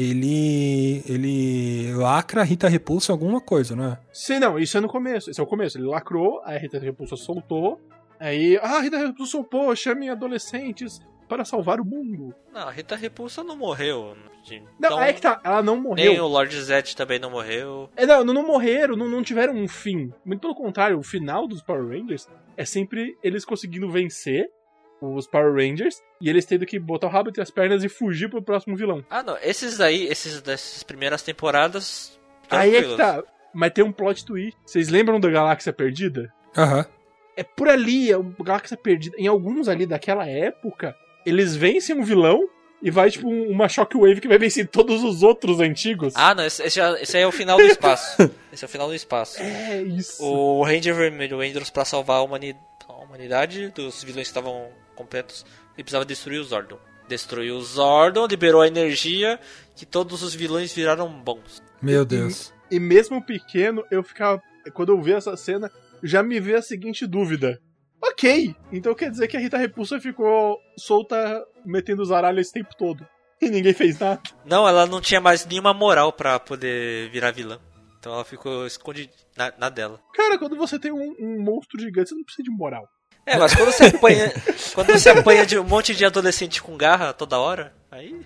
ele ele lacra a Rita Repulsa em alguma coisa, não é?
Sim, não, isso é no começo. Esse é o começo. Ele lacrou, aí a Rita Repulsa soltou. Aí, ah, a Rita Repulsa soltou, chamem adolescentes para salvar o mundo.
Não, a Rita Repulsa não morreu.
Não,
Então,
é que tá, ela não morreu.
nem o Lord Zed também não morreu.
É, não, não morreram, não, não tiveram um fim. Muito pelo contrário, o final dos Power Rangers é sempre eles conseguindo vencer os Power Rangers e eles tendo que botar o rabo entre as pernas e fugir pro próximo vilão.
Ah, não, esses aí, esses dessas primeiras temporadas...
Aí é que
tranquilos.
tá. Mas tem um plot twist. Vocês lembram da Galáxia Perdida?
Aham.
É por ali, é o Galáxia Perdida. Em alguns ali daquela época, eles vencem um vilão e vai tipo um- uma Shockwave que vai vencer todos os outros antigos.
Ah, não, esse, esse, já- esse aí é o final do espaço. Esse é o final do espaço.
É isso.
O Ranger Vermelho, o Andros, pra salvar a, humani- a humanidade dos vilões que estavam completos, ele precisava destruir o Zordon. Destruiu o Zordon, liberou a energia, que todos os vilões viraram bons.
Meu Deus.
E mesmo pequeno, eu ficava. Quando eu vi essa cena, já me veio a seguinte dúvida. Ok, então quer dizer que a Rita Repulsa ficou solta metendo os aralhos esse tempo todo. E ninguém fez nada.
Não, ela não tinha mais nenhuma moral pra poder virar vilã. Então ela ficou escondida na, na dela.
Cara, quando você tem um, um monstro gigante, você não precisa de moral.
É, mas quando você apanha, quando você apanha de um monte de adolescente com garra toda hora, aí...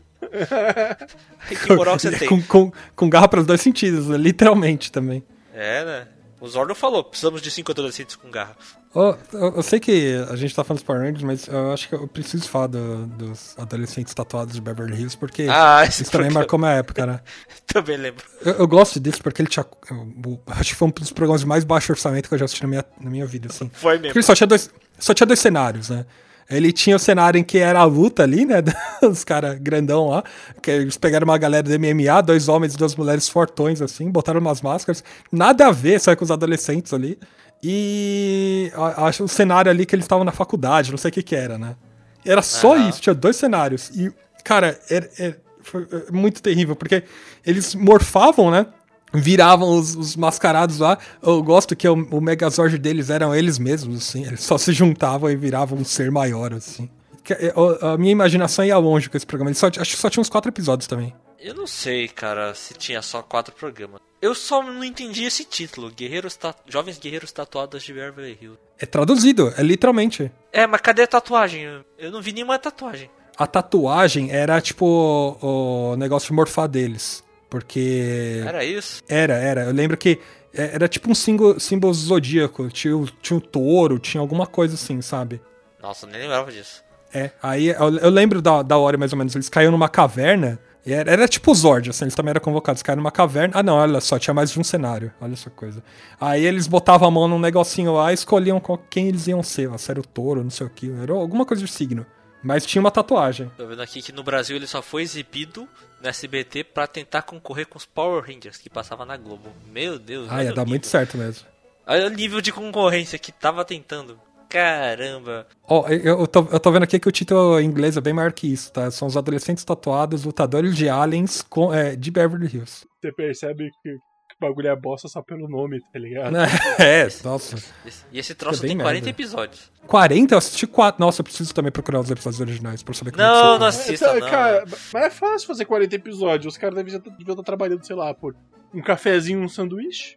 aí que moral que você tem?
com, com, com garra para os dois sentidos, né? Literalmente também.
É, né? O Zordon falou, precisamos de cinco adolescentes com garra.
Oh, eu, eu sei que a gente tá falando dos Power Rangers, mas eu acho que eu preciso falar do- dos adolescentes tatuados de Beverly Hills, porque
Ah, esse
isso também
programa.
marcou minha época, né?
Também lembro.
Eu, eu gosto disso porque ele tinha. Eu, eu acho que foi um dos programas de mais baixo orçamento que eu já assisti na minha, na minha vida, assim.
Foi
Porque
mesmo.
ele só tinha dois, só tinha dois cenários, né? Ele tinha o cenário em que era a luta ali, né? Os caras grandão lá. Que eles pegaram uma galera do M M A, dois homens e duas mulheres fortões, assim, botaram umas máscaras. Nada a ver, só com os adolescentes ali. E a- acho o cenário ali que eles estavam na faculdade, não sei o que que era, né? Era só
Aham.
isso, tinha dois cenários. E, cara, era, era- foi é, muito terrível, porque eles morfavam, né? Viravam os, os mascarados lá. Eu gosto que o, o Megazord deles eram eles mesmos, assim. Eles só se juntavam e viravam um ser maior, assim. Que- é, o- A minha imaginação ia longe com esse programa. Ele só, acho que só tinha uns quatro episódios também.
Eu não sei, cara, se tinha só quatro programas. Eu só não entendi esse título, Guerreiros Ta- Jovens Guerreiros Tatuados de Beverly Hills.
É traduzido, é literalmente.
É, mas cadê a tatuagem? Eu não vi nenhuma tatuagem.
A tatuagem era tipo o, o negócio de morfar deles. Porque.
Era isso?
Era, era. Eu lembro que é- era tipo um símbolo, símbolo zodíaco. Tinha, o- tinha o touro, tinha alguma coisa assim, sabe?
Nossa, eu nem lembrava disso.
É, aí eu, eu lembro da, da hora mais ou menos, eles caíram numa caverna, e era, era tipo o Zord, assim, eles também eram convocados, caíram numa caverna, ah não, olha só, tinha mais de um cenário, olha essa coisa. Aí eles botavam a mão num negocinho lá e escolhiam qual, quem eles iam ser, ó, se era o touro, não sei o que, era alguma coisa de signo. Mas tinha uma tatuagem.
Tô vendo aqui que no Brasil ele só foi exibido no S B T pra tentar concorrer com os Power Rangers que passava na Globo. Meu Deus.
Ah, ia dar muito certo mesmo.
Olha o nível de concorrência que tava tentando. Caramba.
Ó, oh, eu, eu, tô, eu tô vendo aqui que o título em inglês é bem maior que isso, tá? São os adolescentes tatuados, lutadores de aliens com, é, de Beverly Hills.
Você percebe que o bagulho é bosta só pelo nome, tá ligado?
É, nossa.
Esse, e esse troço
é
tem quarenta
merda.
episódios.
quarenta? Eu assisti quatro. Nossa, eu preciso também procurar os episódios originais pra saber como
Não,
é que
não
são.
assista,
Então,
não.
cara, mas é fácil fazer quarenta episódios. Os caras devem estar trabalhando, sei lá, por um cafezinho, um sanduíche.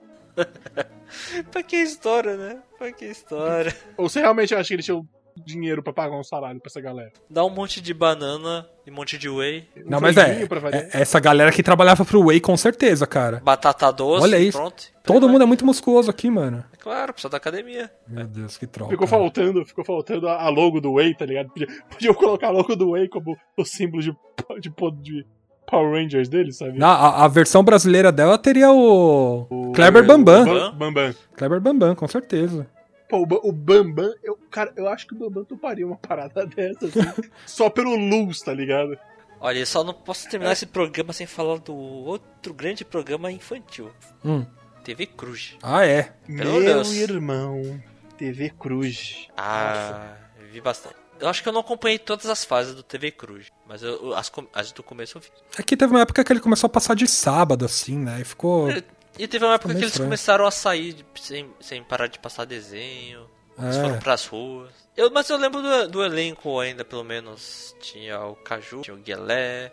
Pra que história, né? Pra que história.
Ou você realmente acha que eles tinham dinheiro pra pagar um salário pra essa galera?
Dá um monte de banana e um monte de whey.
Um
Não, mas é,
franguinho pra variar.
é. Essa galera que trabalhava pro Whey, com certeza, cara.
Batata doce,
Olha isso.
pronto.
Todo mundo é muito musculoso aqui, mano.
É claro, precisa da academia.
Meu Deus, que troca.
Ficou faltando, ficou faltando a a logo do Whey, tá ligado? Podia, podiam colocar a logo do Whey como o símbolo de, de, de Power Rangers dele, sabe?
Na, a, a versão brasileira dela teria o, o Kleber Bambam.
O Bam- Bambam.
Kleber Bambam, com certeza.
Pô, o, Ba- o Bambam, eu, cara, eu acho que o Bambam toparia uma parada dessa, assim, só pelo luz, tá ligado?
Olha, eu só não posso terminar esse programa sem falar do outro grande programa infantil.
Hum.
T V Cruz.
Ah, é.
Pelo
Meu
Deus.
irmão, T V Cruz.
Ah, eu vi bastante. Eu acho que eu não acompanhei todas as fases do T V Cruz, mas eu, as, com- as do começo eu vi.
Aqui teve uma época que ele começou a passar de sábado, assim, né? E ficou...
E teve uma época
meio
que eles
estranho.
começaram a sair de- sem, sem parar de passar desenho. Eles
É.
foram pras ruas. Eu, mas eu lembro do, do elenco ainda, pelo menos. Tinha o Caju, tinha o Guelé,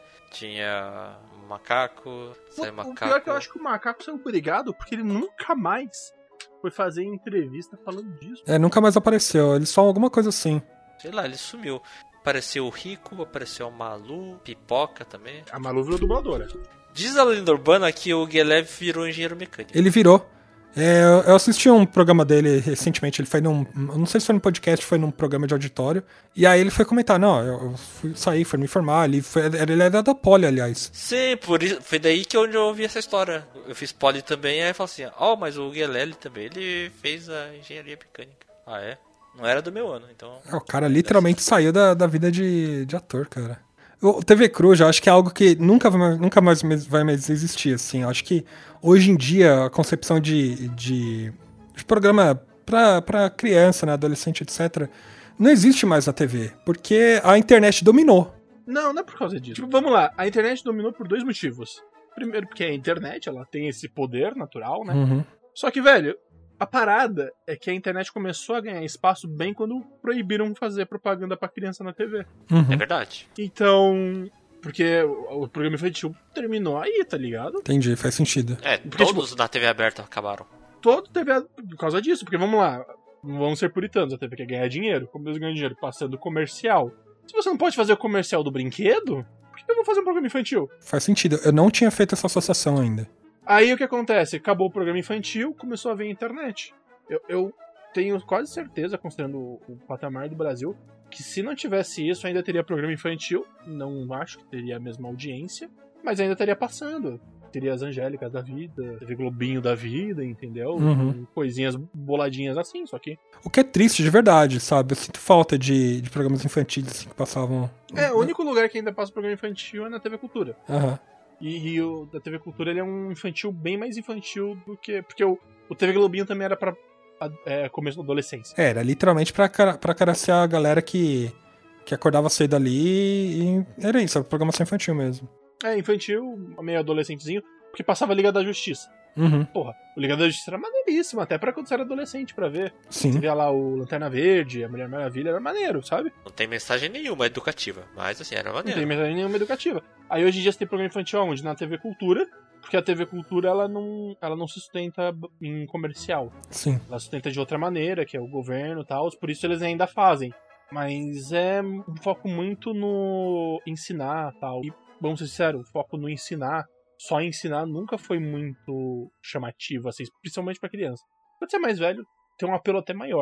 tinha o Macaco.
O,
Saiu
o
Macaco.
pior é que eu acho que o Macaco saiu brigado porque ele nunca mais foi fazer entrevista falando disso.
É, nunca mais apareceu. Eles falam alguma coisa assim.
Sei lá, ele sumiu. Apareceu o Rico, apareceu o Malu, Pipoca também.
A Malu virou dubladora.
Diz a lenda urbana que o Guelé virou engenheiro mecânico.
Ele virou. É, eu- eu assisti um programa dele recentemente, ele foi num... eu não sei se foi num podcast, foi num programa de auditório. E aí ele foi comentar, não, eu, eu fui sair, foi me informar, ele, foi, ele era da Poli, aliás.
Sim, por isso, foi daí que onde eu ouvi essa história. Eu fiz poli também, aí eu falei assim, ó, oh, mas o Guelé ele também, ele fez a engenharia mecânica. Ah, é? Não era do meu ano, então...
É, o cara literalmente saiu da, da vida de, de ator, cara. O T V Cruz, eu acho que é algo que nunca, vai- nunca mais vai mais existir, assim. Eu acho que hoje em dia a concepção de, de, de programa pra, pra criança, né, adolescente, etcétera, não existe mais na T V, porque a internet dominou.
Não, não é por causa disso. Tipo, vamos lá, a internet dominou por dois motivos. Primeiro, porque a internet, ela tem esse poder natural, né?
Uhum.
Só que, velho, a parada é que a internet começou a ganhar espaço bem quando proibiram fazer propaganda pra criança na T V.
Uhum.
É verdade.
Então, porque o o programa infantil terminou aí, tá ligado?
Entendi, faz sentido.
É,
Porque,
todos da T V aberta acabaram.
Todo T V por causa disso, porque vamos lá, não vamos ser puritanos, a T V quer ganhar dinheiro. Como eles ganham dinheiro passando comercial. Se você não pode fazer o comercial do brinquedo, por que eu vou fazer um programa infantil?
Faz sentido. Eu não tinha feito essa associação ainda.
Aí o que acontece? Acabou o programa infantil, começou a vir a internet. Eu, eu tenho quase certeza, considerando o, o patamar do Brasil, que se não tivesse isso, ainda teria programa infantil. Não acho que teria a mesma audiência, mas ainda estaria passando. Teria as Angélicas da vida, teve Globinho da vida, entendeu?
Uhum.
Coisinhas boladinhas assim, só que.
O que é triste de verdade, sabe? Eu sinto falta de, de programas infantis assim, que passavam.
É, o único lugar que ainda passa programa infantil é na T V Cultura.
Aham.
E, e o da T V Cultura ele é um infantil bem mais infantil do que. Porque o, o T V Globinho também era pra é, começo da adolescência.
É, era literalmente pra, cara, pra caracear a galera que, que acordava cedo ali e era isso, era programação infantil mesmo.
É, infantil, meio adolescentezinho, porque passava Liga da Justiça.
Uhum,
Porra, o Liga da Justiça era maneiríssimo, até pra quando você era adolescente, pra ver. Você
sim.
via lá o Lanterna Verde, a Mulher Maravilha, era maneiro, sabe?
Não tem mensagem nenhuma educativa, mas assim, era
Não
maneiro.
tem mensagem nenhuma educativa. Aí hoje em dia você tem programa infantil onde? Na T V Cultura, porque a T V Cultura ela não, ela não se sustenta em comercial.
Sim.
Ela sustenta de outra maneira, que é o governo e tal, por isso eles ainda fazem. Mas é um foco muito no ensinar e tal. E, vamos ser sinceros, o foco no ensinar, só ensinar nunca foi muito chamativo, assim, principalmente pra criança. Quando você é mais velho, tem um apelo até maior.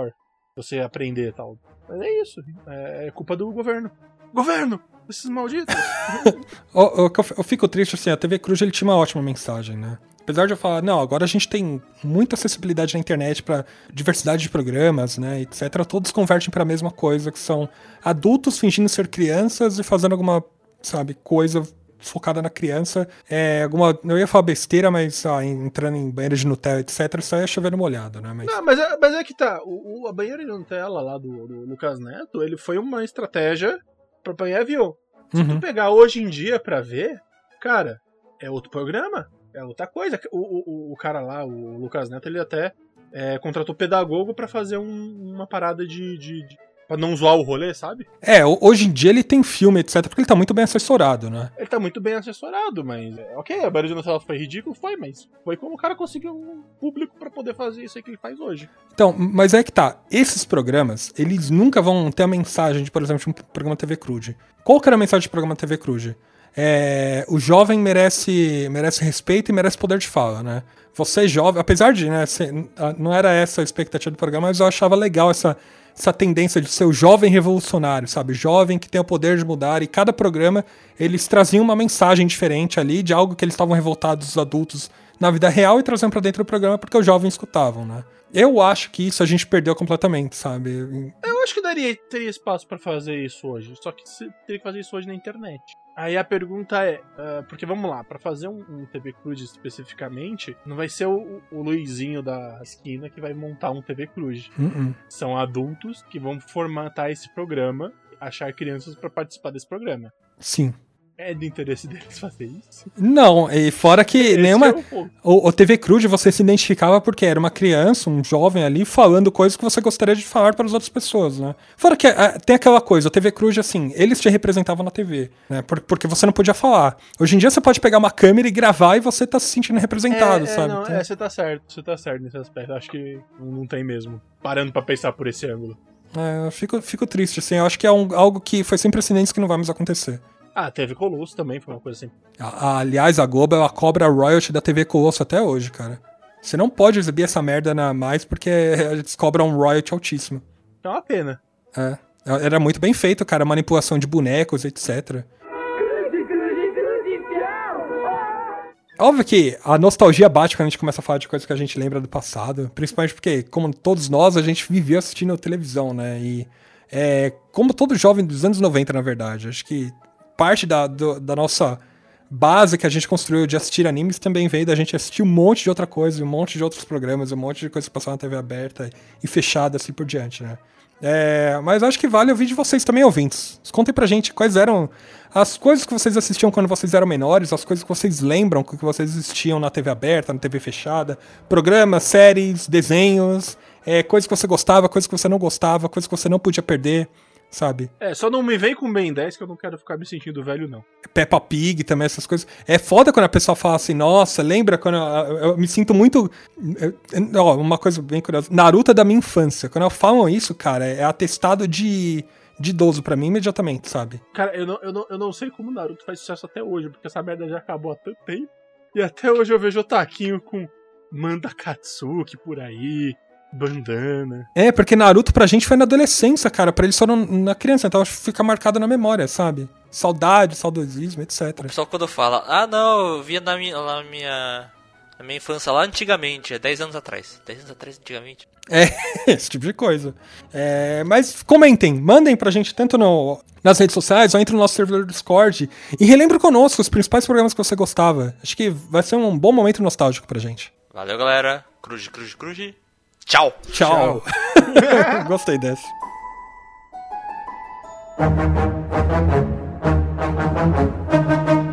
você aprender e tal. Mas é isso. É culpa do governo. Governo! Esses malditos!
eu, eu, eu fico triste, assim, a T V Cruz ele tinha uma ótima mensagem, né? Apesar de eu falar, não, agora a gente tem muita acessibilidade na internet pra diversidade de programas, né, etcétera. Todos convertem pra mesma coisa, que são adultos fingindo ser crianças e fazendo alguma, sabe, coisa focada na criança. É, alguma, eu ia falar besteira, mas ah, entrando em banheiro de Nutella, etcétera, isso aí é chovendo molhado, né? Mas...
Não, mas é, mas é que tá, o, o, a banheira de Nutella lá do, do Lucas Neto, ele foi uma estratégia pra apanhar avião. Se
uhum.
tu pegar hoje em dia pra ver, cara, é outro programa. É outra coisa. O, o, o cara lá, o Lucas Neto, ele até é, contratou pedagogo pra fazer um, uma parada de, de, de... pra não zoar o rolê, sabe?
É, hoje em dia ele tem filme, etcétera, porque ele tá muito bem assessorado, né?
Ele tá muito bem assessorado, mas... É, ok, a Banheira de Nutella foi ridículo, foi, mas foi como o cara conseguiu um público pra poder fazer isso aí que ele faz hoje.
Então, mas é que tá, esses programas, eles nunca vão ter a mensagem de, por exemplo, um programa T V Cruz. Qual que era a mensagem do programa T V Cruz? É, o jovem merece, merece respeito e merece poder de fala, né? Você jovem, apesar de, né, ser, não era essa a expectativa do programa, mas eu achava legal essa, essa tendência de ser o jovem revolucionário, sabe? Jovem que tem o poder de mudar, e cada programa eles traziam uma mensagem diferente ali de algo que eles estavam revoltados, os adultos, na vida real, e traziam pra dentro do programa porque os jovens escutavam, né? Eu acho que isso a gente perdeu completamente, sabe?
Eu acho que daria, teria espaço pra fazer isso hoje, só que você teria que fazer isso hoje na internet. Aí a pergunta é, uh, porque vamos lá, pra fazer um, um T V Cruz especificamente, não vai ser o, o Luizinho da esquina que vai montar um T V Cruz.
Uh-uh.
São adultos que vão formatar esse programa, achar crianças pra participar desse programa.
Sim.
É do interesse deles fazer isso?
Não, e fora que
Esse
nenhuma...
é o,
o, o T V Cruz você se identificava porque era uma criança, um jovem ali, falando coisas que você gostaria de falar para as outras pessoas, né? Fora que a, tem aquela coisa, o T V Cruz, assim, eles te representavam na T V, né? Por, porque você não podia falar. Hoje em dia você pode pegar uma câmera e gravar e você tá se sentindo representado,
é, é,
sabe?
Não,
então...
é, você tá certo, você tá certo nesse aspecto. Acho que não tem mesmo. Parando pra pensar por esse ângulo.
É, eu fico, fico triste, assim, eu acho que é um, algo que foi sem precedentes que não vai mais acontecer.
Ah, teve Colosso também, foi uma coisa assim.
Aliás, a Globo ela cobra royalty da T V Colosso até hoje, cara. Você não pode exibir essa merda na mais porque eles cobram um royalty altíssimo.
É uma pena.
É. Era muito bem feito, cara. Manipulação de bonecos, etcétera. Óbvio que a nostalgia bate quando a gente começa a falar de coisas que a gente lembra do passado. Principalmente porque, como todos nós, a gente vivia assistindo televisão, né? E é, como todo jovem dos anos noventa, na verdade. Acho que parte da, do, da nossa base que a gente construiu de assistir animes também veio da gente assistir um monte de outra coisa, um monte de outros programas, um monte de coisas que passavam na T V aberta e fechada, assim por diante, né? É, mas acho que vale ouvir de vocês também, ouvintes. Contem pra gente quais eram as coisas que vocês assistiam quando vocês eram menores, as coisas que vocês lembram que vocês assistiam na T V aberta, na T V fechada, programas, séries, desenhos, é, coisas que você gostava, coisas que você não gostava, coisas que você não podia perder. Sabe?
É, só não me vem com Ben dez que eu não quero ficar me sentindo velho, não.
Peppa Pig também, essas coisas. É foda quando a pessoa fala assim, nossa, lembra quando eu, eu me sinto muito... Eu, ó, uma coisa bem curiosa. Naruto é da minha infância. Quando elas falam isso, cara, é atestado de, de idoso pra mim imediatamente, sabe?
Cara, eu não, eu, não, eu não sei como Naruto faz sucesso até hoje, porque essa merda já acabou há tanto tempo. E até hoje eu vejo o Taquinho com Manda Katsuki por aí... bandana.
É, porque Naruto pra gente foi na adolescência, cara. Pra eles foram na criança, então fica marcado na memória, sabe? Saudade, saudosismo, etcétera.
O pessoal quando fala, ah não, eu via na minha, na minha, na minha infância lá antigamente, é dez anos atrás. dez anos atrás antigamente.
É, esse tipo de coisa. É, mas comentem, mandem pra gente tanto no, nas redes sociais ou entre no nosso servidor do Discord e relembre conosco os principais programas que você gostava. Acho que vai ser um bom momento nostálgico pra gente.
Valeu, galera. Cruz, cruz, cruz. Tchau.
Tchau. Gostei dessa.
Thank you.